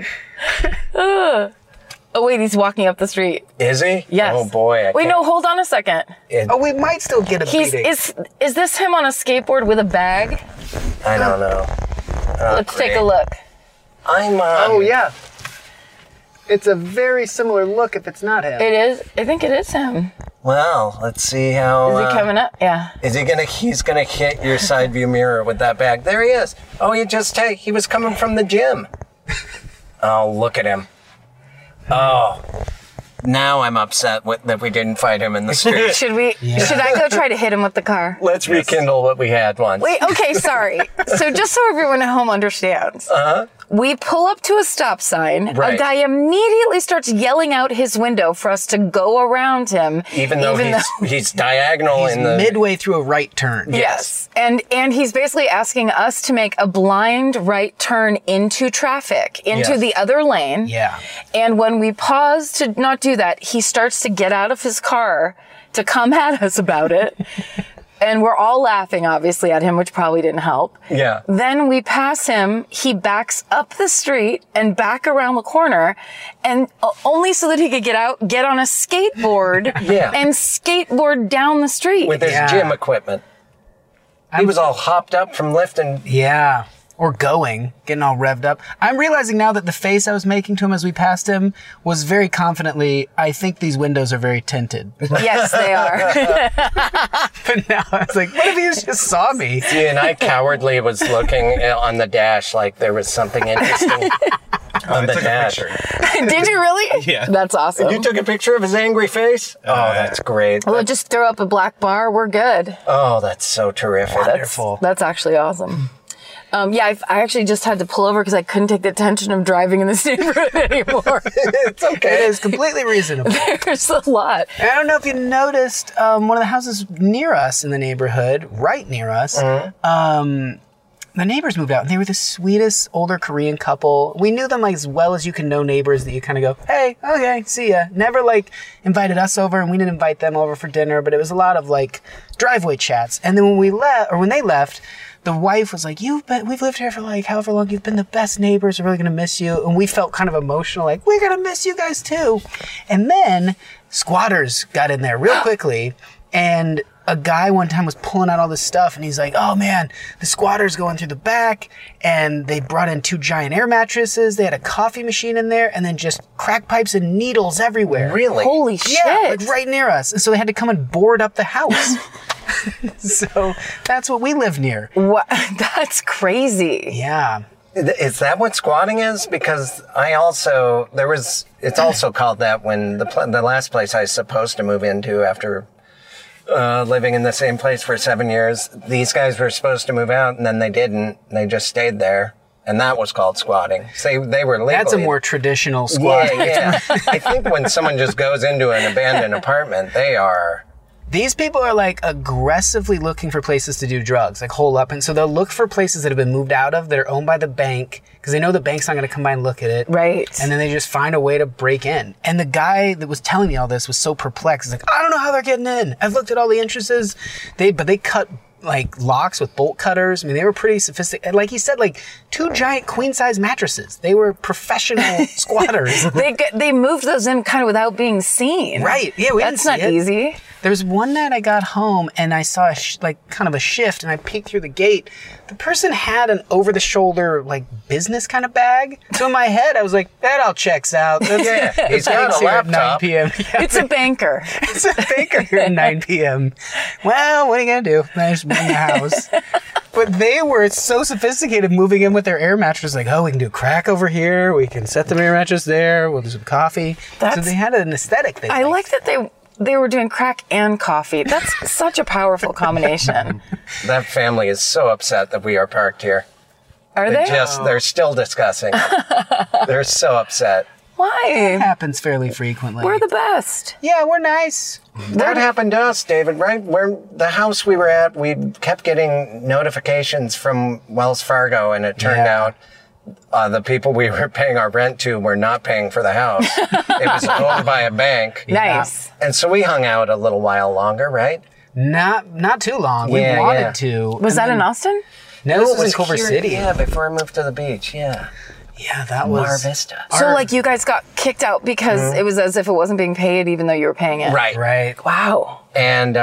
Oh, wait, he's walking up the street. Is he? Yes. Oh, boy. Wait, no, hold on a second. Oh, we might still get a beating. Is this him on a skateboard with a bag? I don't know. Let's take a look. Oh, yeah. It's a very similar look if it's not him. It is. I think it is him. Well, let's see how... Is he coming up? Yeah. He's gonna hit your side view mirror with that bag. There he is. Oh, he was coming from the gym. Oh, look at him. Oh, now I'm upset that we didn't fight him in the street. Should I go try to hit him with the car? Let's rekindle what we had once. Wait, okay, sorry. So just so everyone at home understands. We pull up to a stop sign. Right. A guy immediately starts yelling out his window for us to go around him. Even though he's diagonal He's in the... midway through a right turn. Yes. And he's basically asking us to make a blind right turn into traffic, into the other lane. Yeah. And when we pause to not do that, he starts to get out of his car to come at us about it. And we're all laughing, obviously, at him, which probably didn't help. Yeah. Then we pass him. He backs up the street and back around the corner, and only so that he could get out, get on a skateboard and skateboard down the street. With his gym equipment. He was all hopped up from lifting. Yeah. Or getting all revved up. I'm realizing now that the face I was making to him as we passed him was very confidently, I think these windows are very tinted. Yes, they are. But now I was like, what if he just saw me? See, and I cowardly was looking on the dash like there was something interesting on the dash. Did you really? Yeah. That's awesome. You took a picture of his angry face? Oh, that's great. Well, just throw up a black bar. We're good. Oh, that's so terrific. Wonderful. That's actually awesome. I actually just had to pull over because I couldn't take the tension of driving in this neighborhood anymore. It's okay. It is completely reasonable. There's a lot. And I don't know if you noticed, one of the houses near us in the neighborhood, right near us, the neighbors moved out, and they were the sweetest older Korean couple. We knew them like as well as you can know neighbors that you kind of go, hey, okay, see ya. Never like invited us over, and we didn't invite them over for dinner, but it was a lot of like driveway chats. And then when they left, the wife was like, we've lived here for like however long, you've been the best neighbors, we're really gonna miss you. And we felt kind of emotional, like, we're gonna miss you guys too. And then squatters got in there real quickly, and a guy one time was pulling out all this stuff, and he's like, oh man, the squatters going through the back, and they brought in 2 giant air mattresses, they had a coffee machine in there, and then just crack pipes and needles everywhere. Really? Holy shit. Yeah, like right near us. And so they had to come and board up the house. So that's what we live near. What? That's crazy. Yeah. Is that what squatting is? Because it's also called that when the last place I was supposed to move into after living in the same place for 7 years, these guys were supposed to move out and then they didn't. They just stayed there. And that was called squatting. So they were legally... That's a more traditional squat. Yeah. I think when someone just goes into an abandoned apartment, they are... These people are like aggressively looking for places to do drugs, like hole up. And so they'll look for places that have been moved out of, that are owned by the bank, because they know the bank's not going to come by and look at it. Right. And then they just find a way to break in. And the guy that was telling me all this was so perplexed. He's like, I don't know how they're getting in. I've looked at all the entrances. But they cut like locks with bolt cutters. I mean, they were pretty sophisticated. Like he said, like 2 giant queen size mattresses. They were professional squatters. They moved those in kind of without being seen. Right. Yeah, we That's didn't see not it. easy. There was one night I got home and I saw kind of a shift, and I peeked through the gate. The person had an over-the-shoulder like business kind of bag. So in my head, I was like, that all checks out. Yeah, he's got a At 9 laptop. p.m. Yeah, It's a banker. it's a baker here at 9 p.m. Well, what are you gonna do? I just bring the house. But they were so sophisticated moving in with their air mattress, like, oh, we can do crack over here, we can set the air mattress there, we'll do some coffee. So they had an aesthetic thing. I like that they were doing crack and coffee. That's such a powerful combination. That family is so upset that we are parked here. Are they? They're still discussing. They're so upset. Why? It happens fairly frequently. We're the best. Yeah, we're nice. That happened to us, David, right? Where the house we were at, we kept getting notifications from Wells Fargo, and it turned out the people we were paying our rent to were not paying for the house. It was owned by a bank. Nice. And so we hung out a little while longer, right? Not too long. We Yeah, wanted yeah. to. Was that in Austin? No, this was in Culver here- City. Yeah, before I moved to the beach, yeah. Yeah, that was... Mar Vista. So like you guys got kicked out because it was as if it wasn't being paid even though you were paying it. Right. Right. Wow. And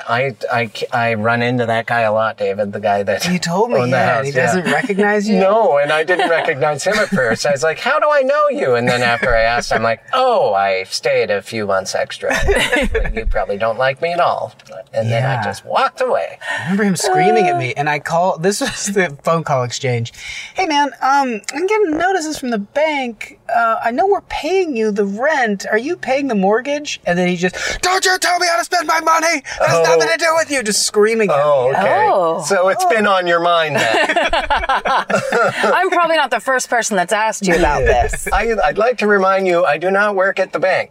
I run into that guy a lot, David, the guy that You told me, owned the yeah, house, and he doesn't recognize you? No, and I didn't recognize him at first. I was like, how do I know you? And then after I asked, I'm like, oh, I stayed a few months extra. You probably don't like me at all. And then I Yeah. just walked away. I remember him screaming at me, and I called... This was the phone call exchange. Hey, man, I'm getting notices from the bank. I know we're paying you the rent. Are you paying the mortgage? And then he just, don't you tell me how to spend my money. That has nothing to do with you. Just screaming at me. Oh, okay. Oh. So it's been on your mind then. I'm probably not the first person that's asked you about this. I'd like to remind you, I do not work at the bank.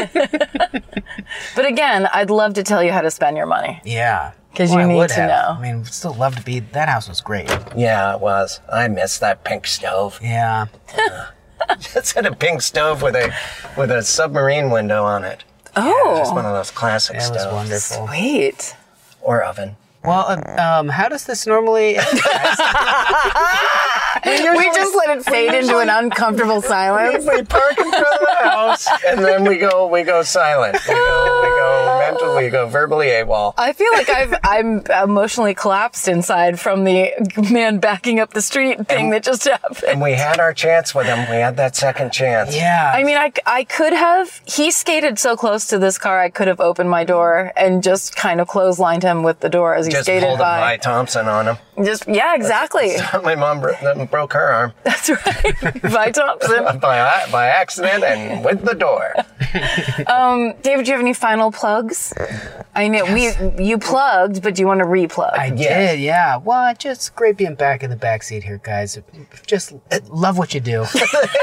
But again, I'd love to tell you how to spend your money. Yeah. 'Cause you I need would to have. know. I mean, would still love to be... That house was great. Yeah, it was. I miss that pink stove. Yeah. It's had a pink stove with a submarine window on it. Just Oh, one of those classic That was stoves. wonderful. wait. Or oven. Well, how does this normally end, guys? We just let it fade into an uncomfortable silence. We park in front of the house, and then we go silent. We go mental. We go verbally AWOL. I feel like I'm emotionally collapsed inside from the man backing up the street thing that just happened. And we had our chance with him. We had that second chance. Yeah. I mean, I could have. He skated so close to this car, I could have opened my door and just kind of clotheslined him with the door as he Just skated pulled a by. Vi Thompson on him. Yeah, exactly. My mom broke her arm That's right. Vi Thompson. by accident and with the door. David, do you have any final plugs? I know you plugged, but do you want to replug? I did, yeah. Well, just great being back in the backseat here, guys. Just love what you do.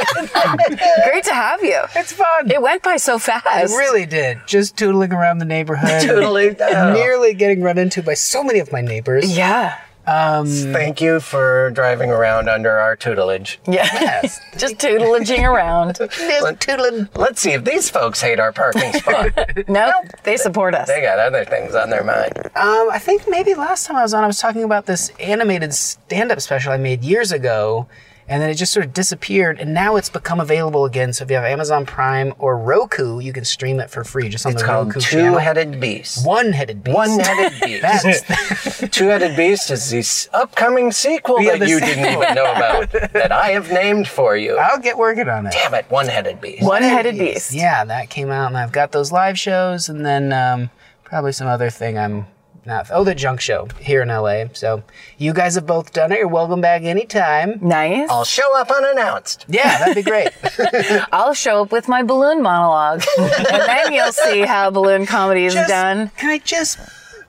Great to have you. It's fun. It went by so fast. It really did. Just tootling around the neighborhood. Nearly getting run into by so many of my neighbors. Yeah. Thank you for driving around under our tutelage. Yes. Just tootling around. Let's see if these folks hate our parking spot. Nope. They support us. They got other things on their mind. I think maybe last time I was on, I was talking about this animated stand-up special I made years ago, and then it just sort of disappeared, and now it's become available again. So if you have Amazon Prime or Roku, you can stream it for free just on It's the called Roku channel. Two-Headed Beast. One-Headed Beast. One-Headed Beast. That's Two-Headed Beast is the upcoming sequel Yeah, that the you sequel. didn't even know about, that I have named for you. I'll get working on it. Damn it, One-Headed Beast. One-headed beast. Yeah, that came out, and I've got those live shows, and then probably some other thing I'm not. Oh, the Junk Show here in LA. So you guys have both done it. You're welcome back anytime. Nice. I'll show up unannounced. Yeah, that'd be great. I'll show up with my balloon monologue, and then you'll see how balloon comedy is done. Can I just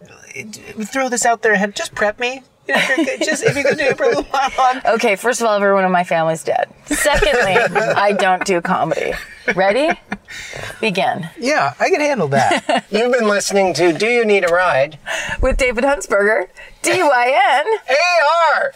throw this out there ahead? Just prep me. You know, if you're gonna do a balloon monologue. Okay, first of all, everyone in my family's dead. Secondly, I don't do comedy. Ready? Begin. Yeah, I can handle that. You've been listening to Do You Need a Ride? With David Huntsberger, DYN. AR!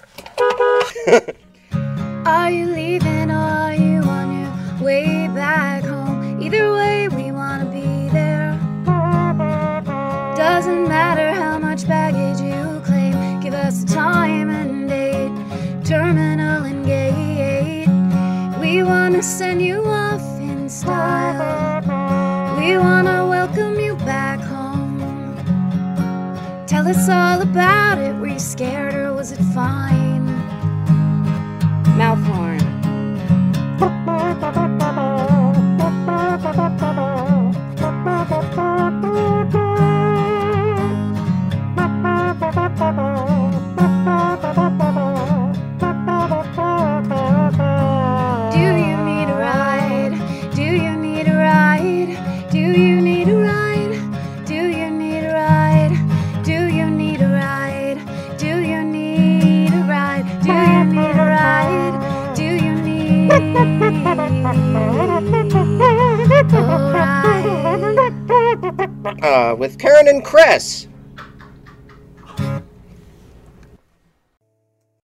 Are you leaving or are you on your way back home? Either way, we wanna be there. Doesn't matter how much baggage you claim, give us a time and date, terminal and gate. We wanna send you off in style. We wanna welcome you back home. Tell us all about it. Were you scared or was it fine? Mouth horn. Do you need a ride? Do you need a ride? Do you need a ride? Do you need a ride? Do you need a ride? Do you need a ride? Do you need a ride? Do you need a ride? With Karen and Chris.